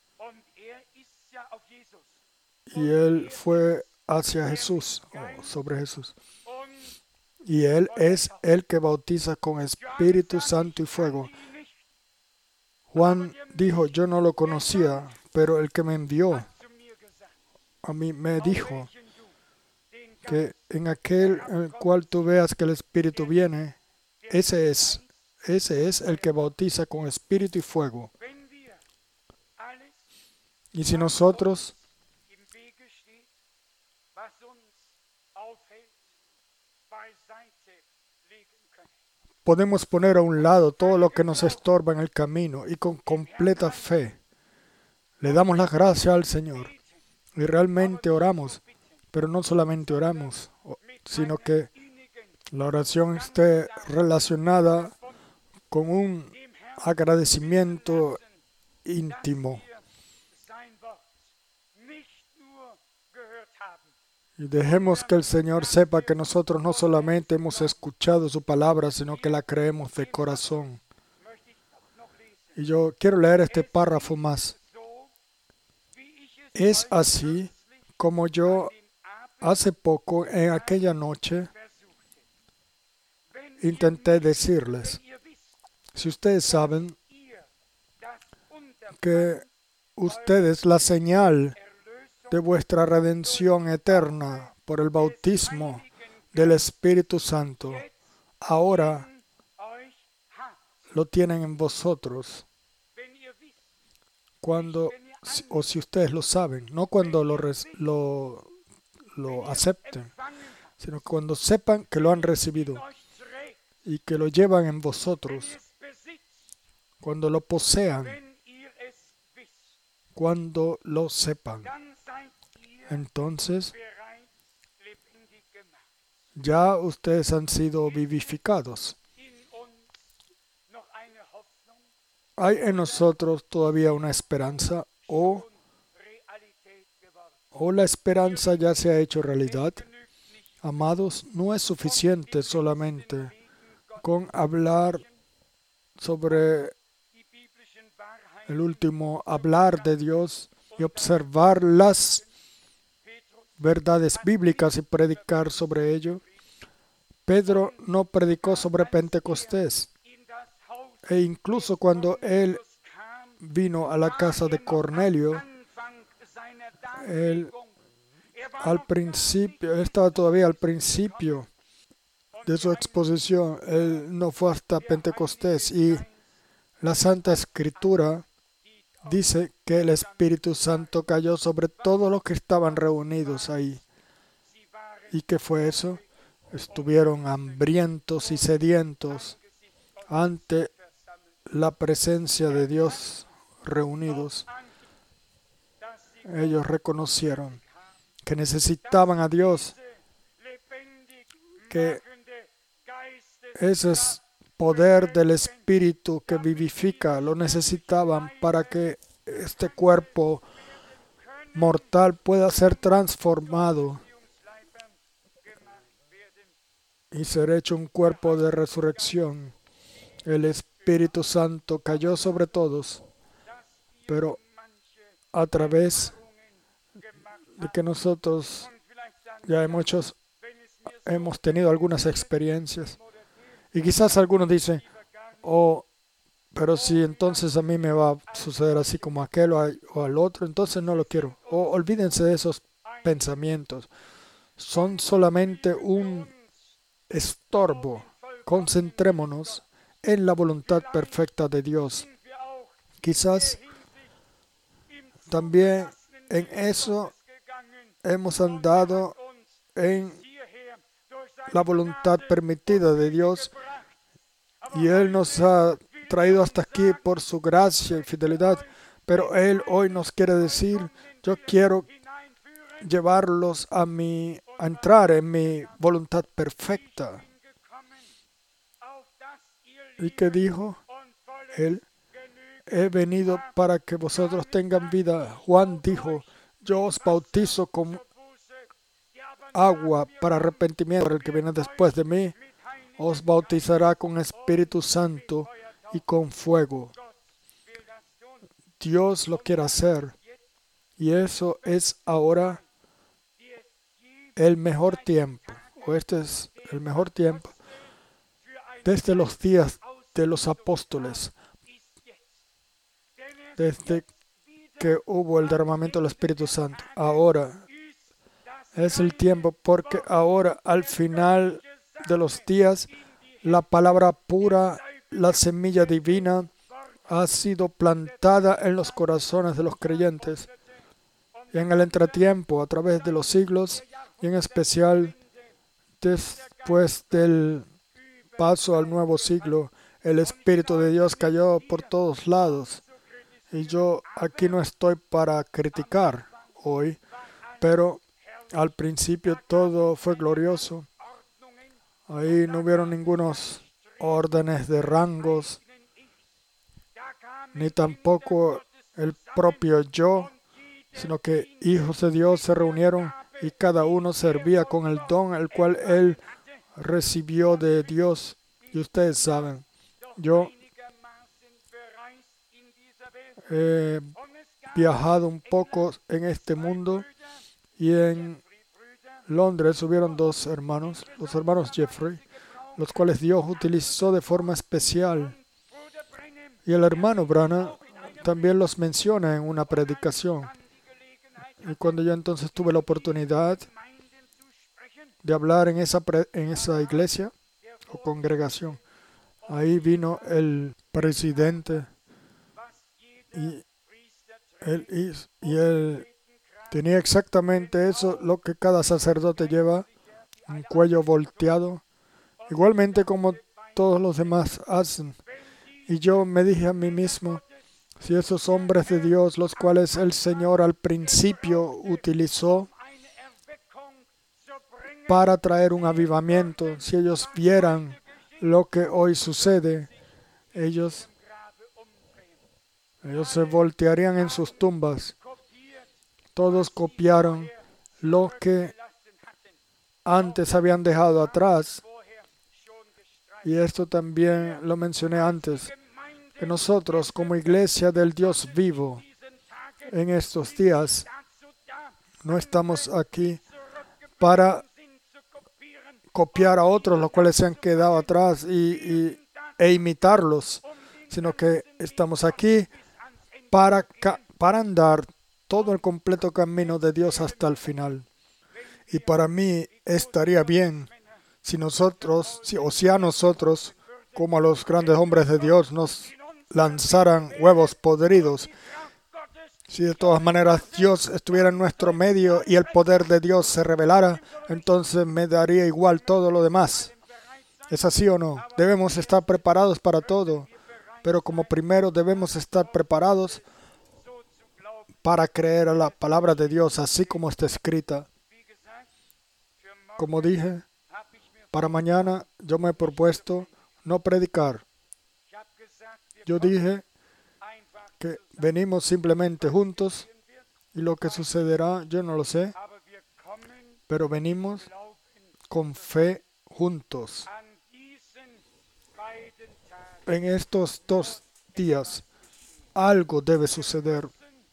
y él fue hacia Jesús, o sobre Jesús. Y Él es el que bautiza con Espíritu Santo y fuego. Juan dijo, yo no lo conocía, pero el que me envió a mí me dijo que en aquel en el cual tú veas que el Espíritu viene, ese es, ese es el que bautiza con Espíritu y fuego. Y si nosotros podemos poner a un lado todo lo que nos estorba en el camino y con completa fe le damos las gracias al Señor y realmente oramos, pero no solamente oramos, sino que la oración esté relacionada con un agradecimiento íntimo. Y dejemos que el Señor sepa que nosotros no solamente hemos escuchado su palabra, sino que la creemos de corazón. Y yo quiero leer este párrafo más. Es así como yo hace poco, en aquella noche, intenté decirles, si ustedes saben que ustedes la señal de vuestra redención eterna por el bautismo del Espíritu Santo, ahora lo tienen en vosotros. Cuando, o si ustedes lo saben, no cuando lo, res, lo, lo acepten, sino cuando sepan que lo han recibido y que lo llevan en vosotros, cuando lo posean, cuando lo sepan. Entonces, ya ustedes han sido vivificados. ¿Hay en nosotros todavía una esperanza o, o la esperanza ya se ha hecho realidad? Amados, no es suficiente solamente con hablar sobre el último hablar de Dios y observar las verdades bíblicas y predicar sobre ello. Pedro no predicó sobre Pentecostés. E incluso cuando él vino a la casa de Cornelio, él al principio, él estaba todavía al principio de su exposición. Él no fue hasta Pentecostés. Y la Santa Escritura dice que el Espíritu Santo cayó sobre todos los que estaban reunidos ahí. ¿Y qué fue eso? Estuvieron hambrientos y sedientos ante la presencia de Dios reunidos. Ellos reconocieron que necesitaban a Dios, que ese es poder del Espíritu que vivifica, lo necesitaban para que este cuerpo mortal pueda ser transformado y ser hecho un cuerpo de resurrección. El Espíritu Santo cayó sobre todos, pero a través de que nosotros ya muchos hemos tenido algunas experiencias. Y quizás algunos dicen, oh, pero si entonces a mí me va a suceder así como aquel o, a, o al otro, entonces no lo quiero. O olvídense de esos pensamientos. Son solamente un estorbo. Concentrémonos en la voluntad perfecta de Dios. Quizás también en eso hemos andado en la voluntad permitida de Dios y Él nos ha traído hasta aquí por su gracia y fidelidad, pero Él hoy nos quiere decir, yo quiero llevarlos a, mi, a entrar en mi voluntad perfecta. ¿Y qué dijo Él? He venido para que vosotros tengan vida. Juan dijo, yo os bautizo con agua para arrepentimiento, pero el que viene después de mí os bautizará con Espíritu Santo y con fuego. Dios lo quiere hacer y eso es ahora el mejor tiempo, o este es el mejor tiempo desde los días de los apóstoles, desde que hubo el derramamiento del Espíritu Santo. Ahora es el tiempo porque ahora al final de los días la palabra pura, la semilla divina ha sido plantada en los corazones de los creyentes y en el entretiempo a través de los siglos y en especial después del paso al nuevo siglo, el Espíritu de Dios cayó por todos lados. Y yo aquí no estoy para criticar hoy, pero al principio todo fue glorioso. Ahí no hubieron ningunos órdenes de rangos, ni tampoco el propio yo, sino que hijos de Dios se reunieron y cada uno servía con el don el cual él recibió de Dios. Y ustedes saben, yo he viajado un poco en este mundo y en Londres hubieron dos hermanos, los hermanos Jeffrey, los cuales Dios utilizó de forma especial. Y el hermano Branham también los menciona en una predicación. Y cuando yo entonces tuve la oportunidad de hablar en esa, pre- en esa iglesia o congregación, ahí vino el presidente y él, hizo- y él tenía exactamente eso, lo que cada sacerdote lleva, un cuello volteado, igualmente como todos los demás hacen. Y yo me dije a mí mismo, si esos hombres de Dios, los cuales el Señor al principio utilizó para traer un avivamiento, si ellos vieran lo que hoy sucede, ellos, ellos se voltearían en sus tumbas. Todos copiaron lo que antes habían dejado atrás. Y esto también lo mencioné antes. que nosotros como iglesia del Dios vivo en estos días no estamos aquí para copiar a otros, los cuales se han quedado atrás y, y, e imitarlos, sino que estamos aquí para, para andar todo el completo camino de Dios hasta el final. Y para mí estaría bien si nosotros, si, o si a nosotros, como a los grandes hombres de Dios, nos lanzaran huevos podridos. Si de todas maneras Dios estuviera en nuestro medio y el poder de Dios se revelara, entonces me daría igual todo lo demás. ¿Es así o no? Debemos estar preparados para todo, pero como primero debemos estar preparados para creer a la palabra de Dios, así como está escrita. Como dije, para mañana yo me he propuesto no predicar. Yo dije que venimos simplemente juntos y lo que sucederá yo no lo sé, pero venimos con fe juntos. En estos dos días algo debe suceder.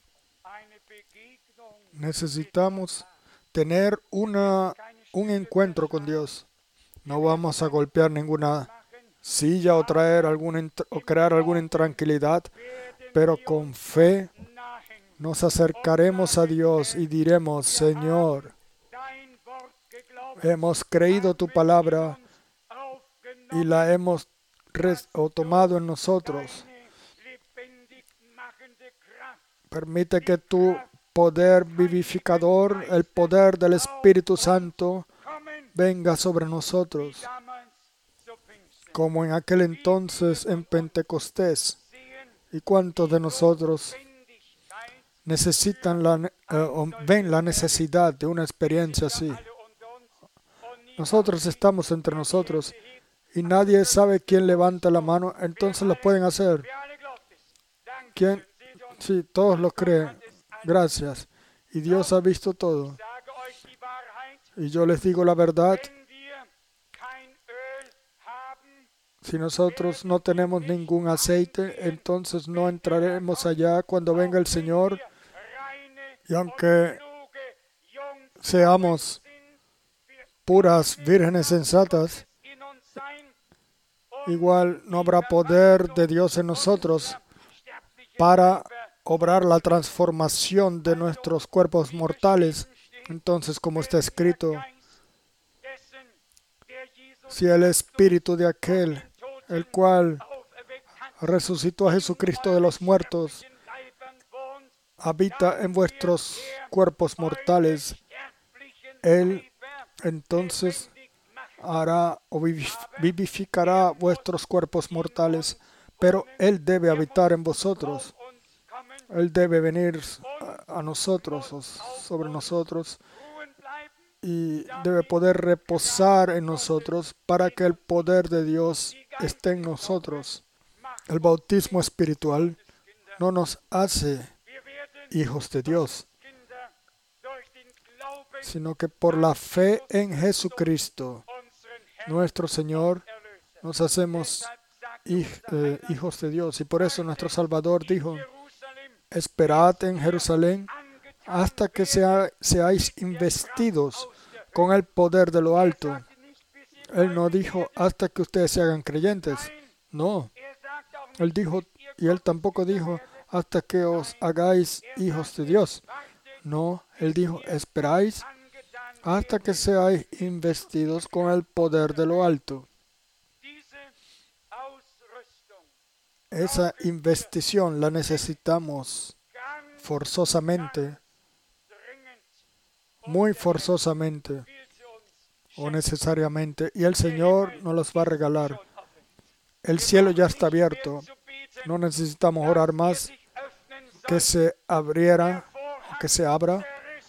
Necesitamos tener una, un encuentro con Dios. No vamos a golpear ninguna silla o traer alguna o crear alguna intranquilidad, pero con fe nos acercaremos a Dios y diremos: Señor, hemos creído tu palabra y la hemos o tomado en nosotros. Permite que tu poder vivificador, el poder del Espíritu Santo, venga sobre nosotros, como en aquel entonces en Pentecostés. ¿Y cuántos de nosotros necesitan la, eh, o ven la necesidad de una experiencia así? Nosotros estamos entre nosotros y nadie sabe quién levanta la mano, entonces lo pueden hacer. ¿Quién? Sí, todos lo creen. Gracias. Y Dios ha visto todo. Y yo les digo la verdad. Si nosotros no tenemos ningún aceite, entonces no entraremos allá cuando venga el Señor. Y aunque seamos puras vírgenes sensatas, igual no habrá poder de Dios en nosotros para obrar la transformación de nuestros cuerpos mortales. Entonces, como está escrito, si el Espíritu de aquel, el cual resucitó a Jesucristo de los muertos, habita en vuestros cuerpos mortales, Él entonces hará o vivificará vuestros cuerpos mortales, pero Él debe habitar en vosotros. Él debe venir a nosotros o sobre nosotros y debe poder reposar en nosotros para que el poder de Dios esté en nosotros. El bautismo espiritual no nos hace hijos de Dios, sino que por la fe en Jesucristo, nuestro Señor, nos hacemos hij, eh, hijos de Dios. Y por eso nuestro Salvador dijo: esperad en Jerusalén hasta que sea, seáis investidos con el poder de lo alto. Él no dijo hasta que ustedes se hagan creyentes. No. Él dijo, y Él tampoco dijo hasta que os hagáis hijos de Dios. No. Él dijo: esperáis hasta que seáis investidos con el poder de lo alto. Esa investición la necesitamos forzosamente, muy forzosamente o necesariamente, y el Señor nos los va a regalar. El cielo ya está abierto, no necesitamos orar más, que se abriera, que se abra.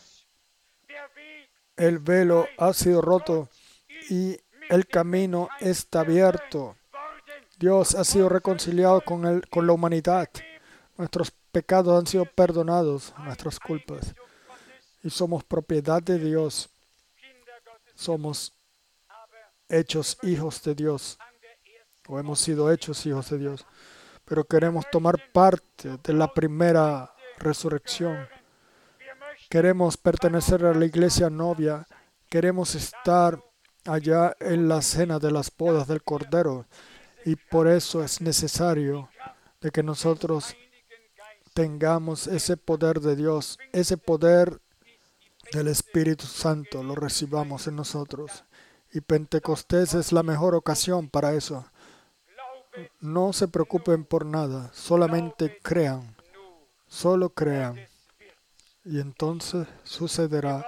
El velo ha sido roto y el camino está abierto. Dios ha sido reconciliado con, el, con la humanidad. Nuestros pecados han sido perdonados, nuestras culpas. Y somos propiedad de Dios. Somos hechos hijos de Dios. O hemos sido hechos hijos de Dios. pero queremos tomar parte de la primera resurrección. Queremos pertenecer a la iglesia novia. Queremos estar allá en la cena de las bodas del Cordero. Y por eso es necesario de que nosotros tengamos ese poder de Dios, ese poder del Espíritu Santo, lo recibamos en nosotros. Y Pentecostés es la mejor ocasión para eso. No se preocupen por nada, solamente crean, solo crean. Y entonces sucederá.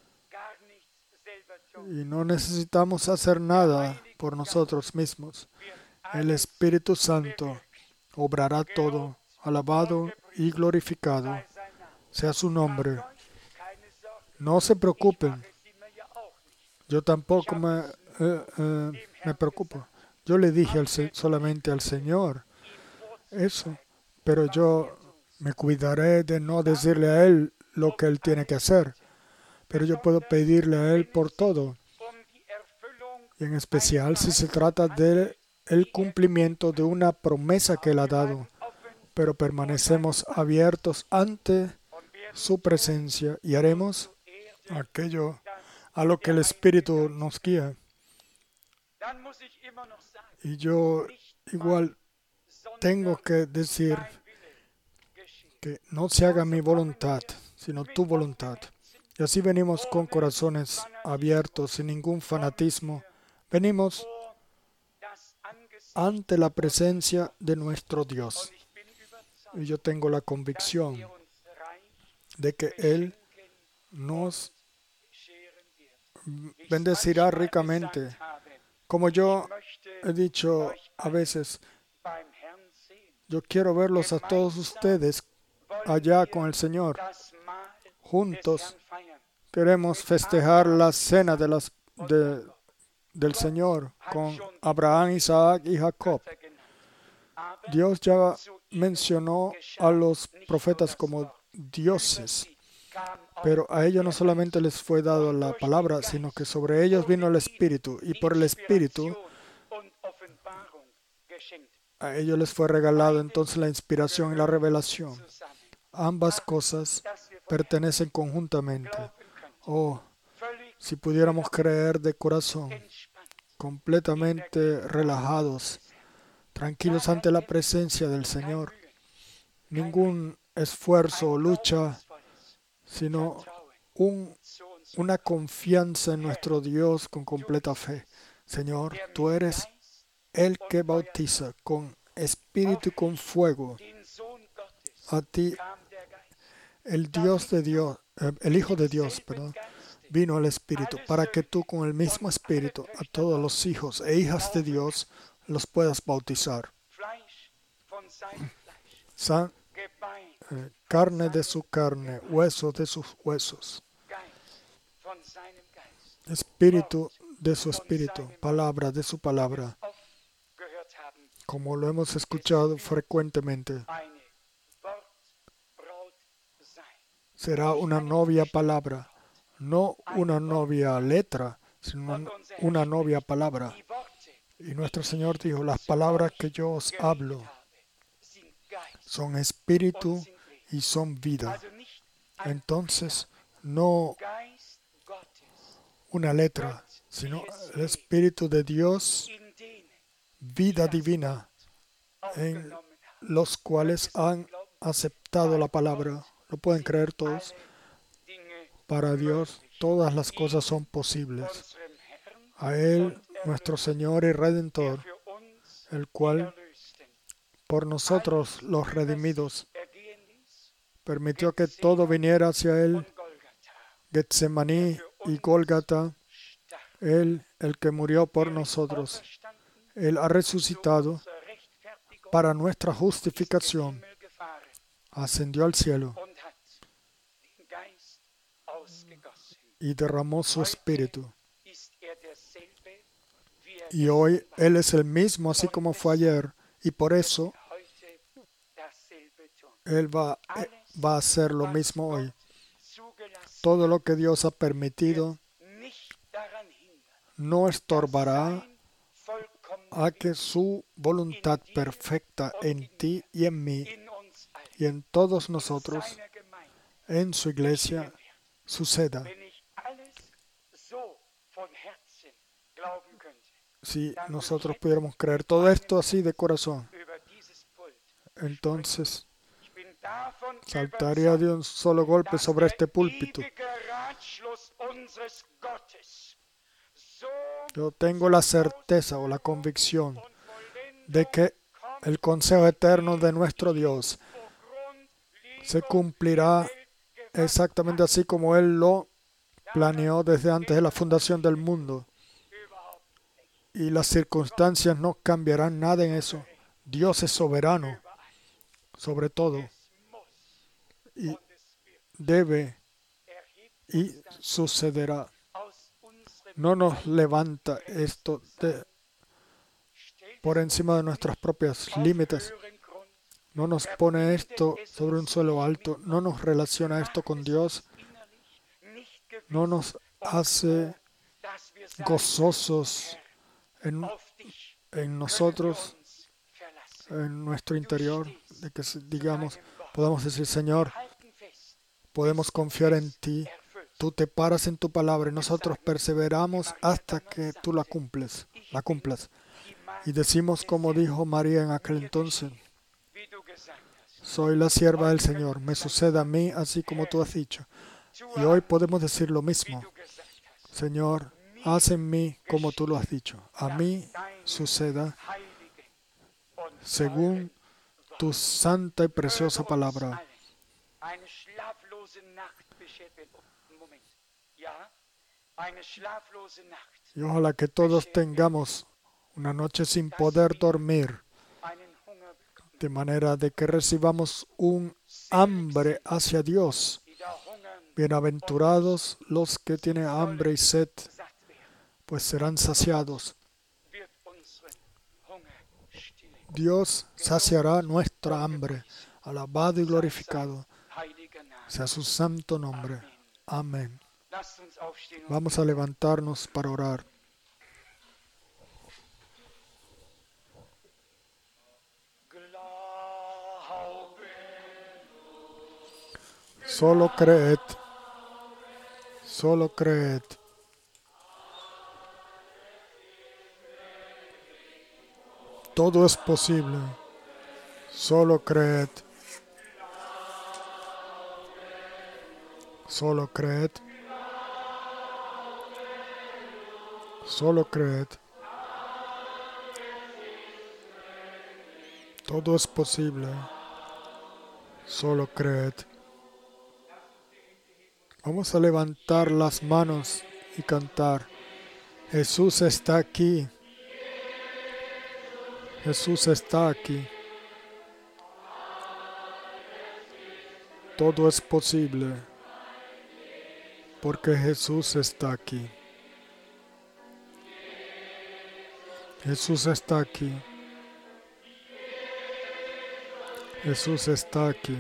Y no necesitamos hacer nada por nosotros mismos. El Espíritu Santo obrará todo. Alabado y glorificado sea su nombre. No se preocupen. Yo tampoco me, eh, eh, me preocupo. Yo le dije al, solamente al Señor eso, pero yo me cuidaré de no decirle a Él lo que Él tiene que hacer. Pero yo puedo pedirle a Él por todo. Y en especial si se trata del cumplimiento de una promesa que Él ha dado. Pero permanecemos abiertos ante su presencia y haremos aquello a lo que el Espíritu nos guía. Y yo igual tengo que decir que no se haga mi voluntad, sino tu voluntad. Y así venimos con corazones abiertos, sin ningún fanatismo. Venimos ante la presencia de nuestro Dios. Y yo tengo la convicción de que Él nos bendecirá ricamente. Como yo he dicho a veces, yo quiero verlos a todos ustedes allá con el Señor. Juntos queremos festejar la cena de las, de, del Señor con Abraham, Isaac y Jacob. Dios ya mencionó a los profetas como dioses, pero a ellos no solamente les fue dado la palabra, sino que sobre ellos vino el Espíritu, y por el Espíritu a ellos les fue regalado entonces la inspiración y la revelación. Ambas cosas pertenecen conjuntamente. Oh, si pudiéramos creer de corazón, completamente relajados, tranquilos ante la presencia del Señor. Ningún esfuerzo o lucha, sino un, una confianza en nuestro Dios con completa fe. Señor, tú eres el que bautiza con espíritu y con fuego. A ti, el Dios de Dios, el Hijo de Dios, perdón, vino el Espíritu, para que tú con el mismo Espíritu a todos los hijos e hijas de Dios los puedas bautizar. San, eh, carne de su carne, huesos de sus huesos, espíritu de su espíritu, palabra de su palabra, como lo hemos escuchado frecuentemente. Será una novia palabra, no una novia letra, sino una novia palabra. Y nuestro Señor dijo, las palabras que yo os hablo son espíritu y son vida. Entonces, no una letra, sino el Espíritu de Dios, vida divina, en los cuales han aceptado la palabra. ¿Lo pueden creer todos? Para Dios, todas las cosas son posibles. A Él, nuestro Señor y Redentor, el cual por nosotros los redimidos permitió que todo viniera hacia Él, Getsemaní y Gólgata, Él, el que murió por nosotros. Él ha resucitado para nuestra justificación, ascendió al cielo y derramó su Espíritu. Y hoy Él es el mismo, así como fue ayer, y por eso Él va, va a hacer lo mismo hoy. Todo lo que Dios ha permitido no estorbará a que su voluntad perfecta en ti y en mí y en todos nosotros, en su iglesia, suceda. Si nosotros pudiéramos creer todo esto así de corazón, entonces saltaría de un solo golpe sobre este púlpito. Yo tengo la certeza o la convicción de que el consejo eterno de nuestro Dios se cumplirá exactamente así como Él lo planeó desde antes de la fundación del mundo. Y las circunstancias no cambiarán nada en eso. Dios es soberano sobre todo. Y debe y sucederá. No nos levanta esto de, por encima de nuestros propios límites. No nos pone esto sobre un suelo alto. No nos relaciona esto con Dios. No nos hace gozosos en, en nosotros, en nuestro interior, de que digamos, podamos decir, Señor, podemos confiar en ti. Tú te paras en tu palabra y nosotros perseveramos hasta que tú la cumples, la cumplas. Y decimos como dijo María en aquel entonces: soy la sierva del Señor, me suceda a mí así como tú has dicho. Y hoy podemos decir lo mismo: Señor, haz en mí como tú lo has dicho. A mí suceda según tu santa y preciosa palabra. Y ojalá que todos tengamos una noche sin poder dormir, de manera de que recibamos un hambre hacia Dios. Bienaventurados los que tienen hambre y sed, pues serán saciados. Dios saciará nuestra hambre. Alabado y glorificado sea su santo nombre. Amén. Vamos a levantarnos para orar. Solo creed. Solo creed. Todo es posible. Solo creed. Solo creed. Solo creed. Todo es posible. Solo creed. Vamos a levantar las manos y cantar. Jesús está aquí. Jesús está aquí. Todo es posible porque Jesús está aquí. Jesús está aquí. Jesús está aquí.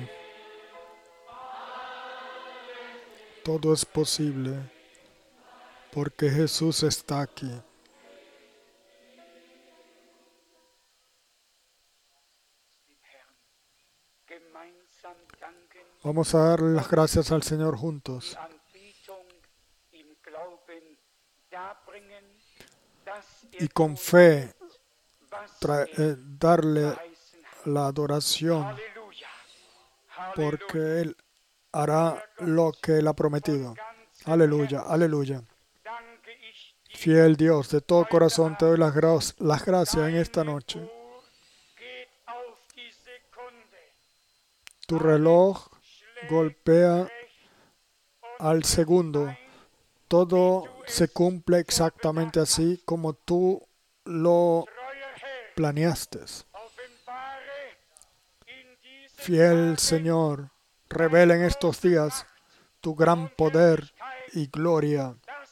Todo es posible porque Jesús está aquí. Vamos a darle las gracias al Señor juntos. Y con fe trae, eh, darle la adoración, porque Él hará lo que Él ha prometido. Aleluya, aleluya. Fiel Dios, de todo corazón te doy las, gra las gracias en esta noche. Tu reloj golpea al segundo. Todo se cumple exactamente así como tú lo planeaste. Fiel Señor, revela en estos días tu gran poder y gloria,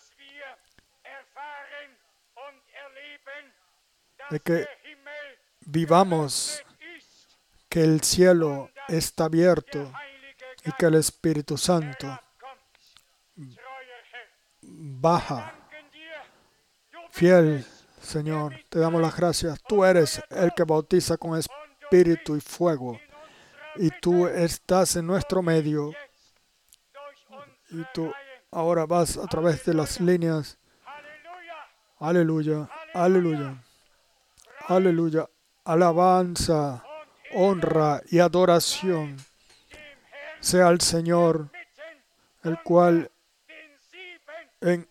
de que vivamos que el cielo está abierto y que el Espíritu Santo baja. Fiel Señor, te damos las gracias. Tú eres el que bautiza con espíritu y fuego. Y tú estás en nuestro medio. Y tú ahora vas a través de las líneas. Aleluya, aleluya, aleluya. Alabanza, honra y adoración sea al Señor, el cual en,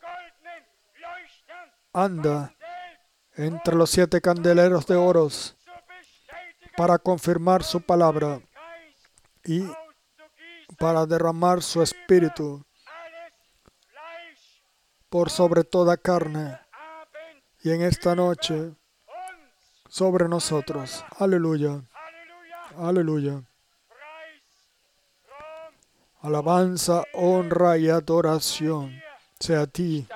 anda entre los siete candeleros de oros para confirmar su palabra y para derramar su espíritu por sobre toda carne y en esta noche sobre nosotros. Aleluya, aleluya. Alabanza, honra y adoración sea a ti.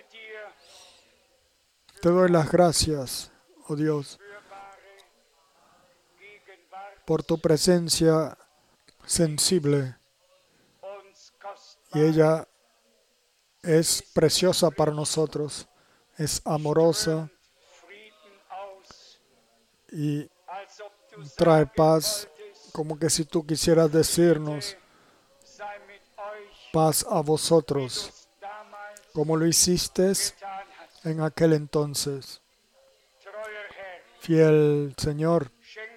Te doy las gracias, oh Dios, por tu presencia sensible. Y ella es preciosa para nosotros, es amorosa y trae paz, como que si tú quisieras decirnos, paz a vosotros, como lo hiciste en aquel entonces. Fiel Señor,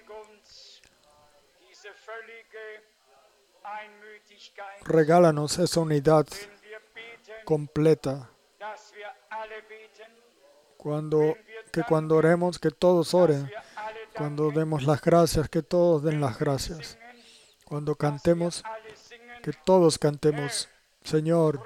regálanos esa unidad completa. Cuando, que cuando oremos, que todos oren. Cuando demos las gracias, que todos den las gracias. Cuando cantemos, que todos cantemos. Señor,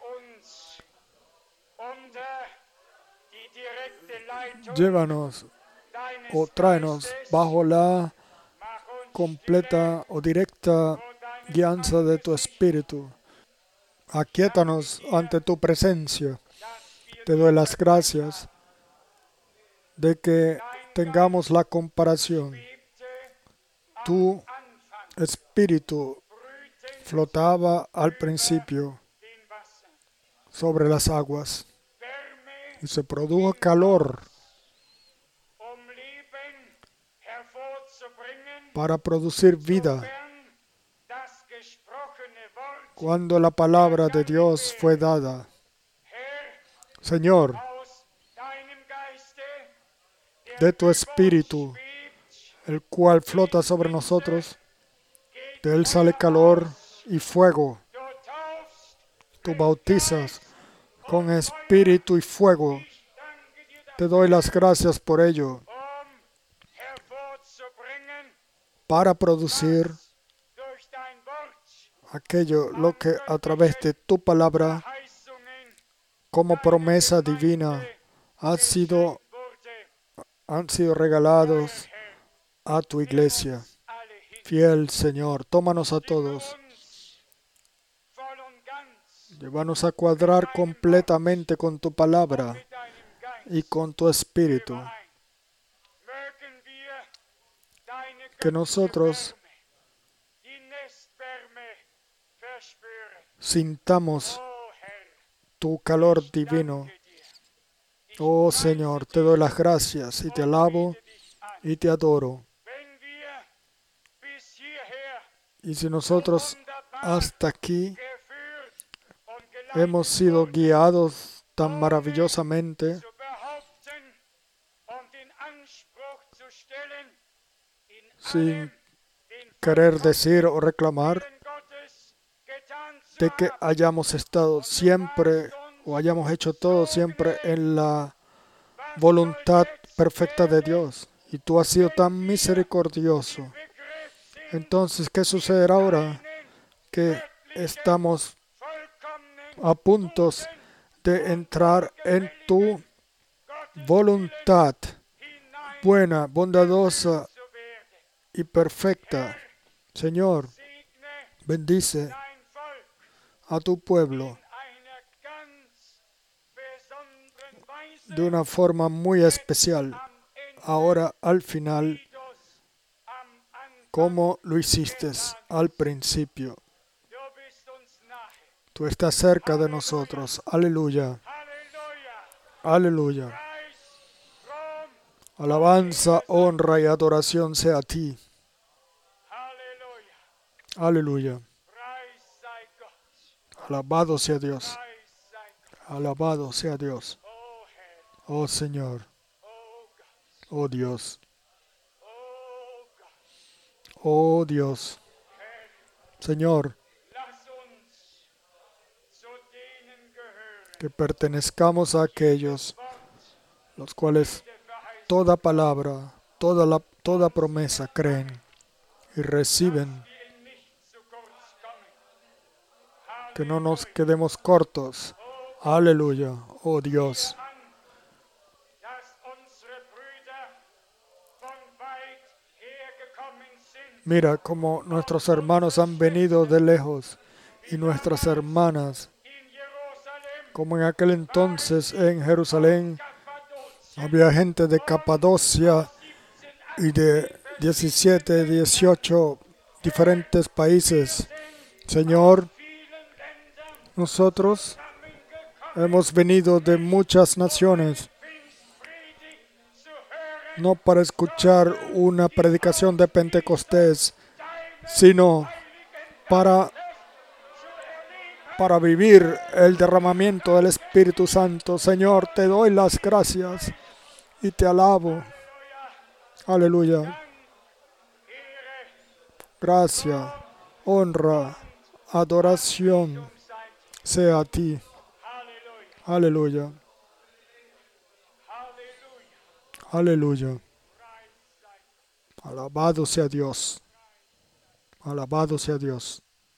llévanos o tráenos bajo la completa o directa guianza de tu Espíritu. Aquíétanos ante tu presencia. Te doy las gracias de que tengamos la comparación. Tu Espíritu flotaba al principio sobre las aguas y se produjo calor para producir vida. Cuando la palabra de Dios fue dada, Señor, de tu Espíritu, el cual flota sobre nosotros, de él sale calor y fuego. Tú bautizas con espíritu y fuego. Te doy las gracias por ello, para producir aquello lo que a través de tu palabra, como promesa divina, ha sido, han sido regalados a tu iglesia. Fiel Señor, tómanos a todos. Llévanos a cuadrar completamente con tu palabra y con tu espíritu. Que nosotros sintamos tu calor divino. Oh Señor, te doy las gracias y te alabo y te adoro. Y si nosotros hasta aquí hemos sido guiados tan maravillosamente, sin querer decir o reclamar, de que hayamos estado siempre o hayamos hecho todo siempre en la voluntad perfecta de Dios. Y tú has sido tan misericordioso. Entonces, ¿qué sucederá ahora? Que estamos a punto de entrar en tu voluntad buena, bondadosa y perfecta. Señor, bendice a tu pueblo de una forma muy especial, ahora al final, como lo hiciste al principio. Tú estás cerca de nosotros. Aleluya. Aleluya. Alabanza, honra y adoración sea a ti. Aleluya. Alabado sea Dios. Alabado sea Dios. Oh Señor. Oh Dios. Oh Dios. Señor, que pertenezcamos a aquellos los cuales toda palabra, toda, la, toda promesa creen y reciben. Que no nos quedemos cortos. Aleluya, oh Dios. Mira cómo nuestros hermanos han venido de lejos y nuestras hermanas, como en aquel entonces en Jerusalén había gente de Capadocia y de diecisiete, dieciocho diferentes países. Señor, nosotros hemos venido de muchas naciones, no para escuchar una predicación de Pentecostés, sino para, para vivir el derramamiento del Espíritu Santo. Señor, te doy las gracias y te alabo. Aleluya. Gracia, honra, adoración sea a ti. Aleluya. Aleluya. Alabado sea Dios. Alabado sea Dios.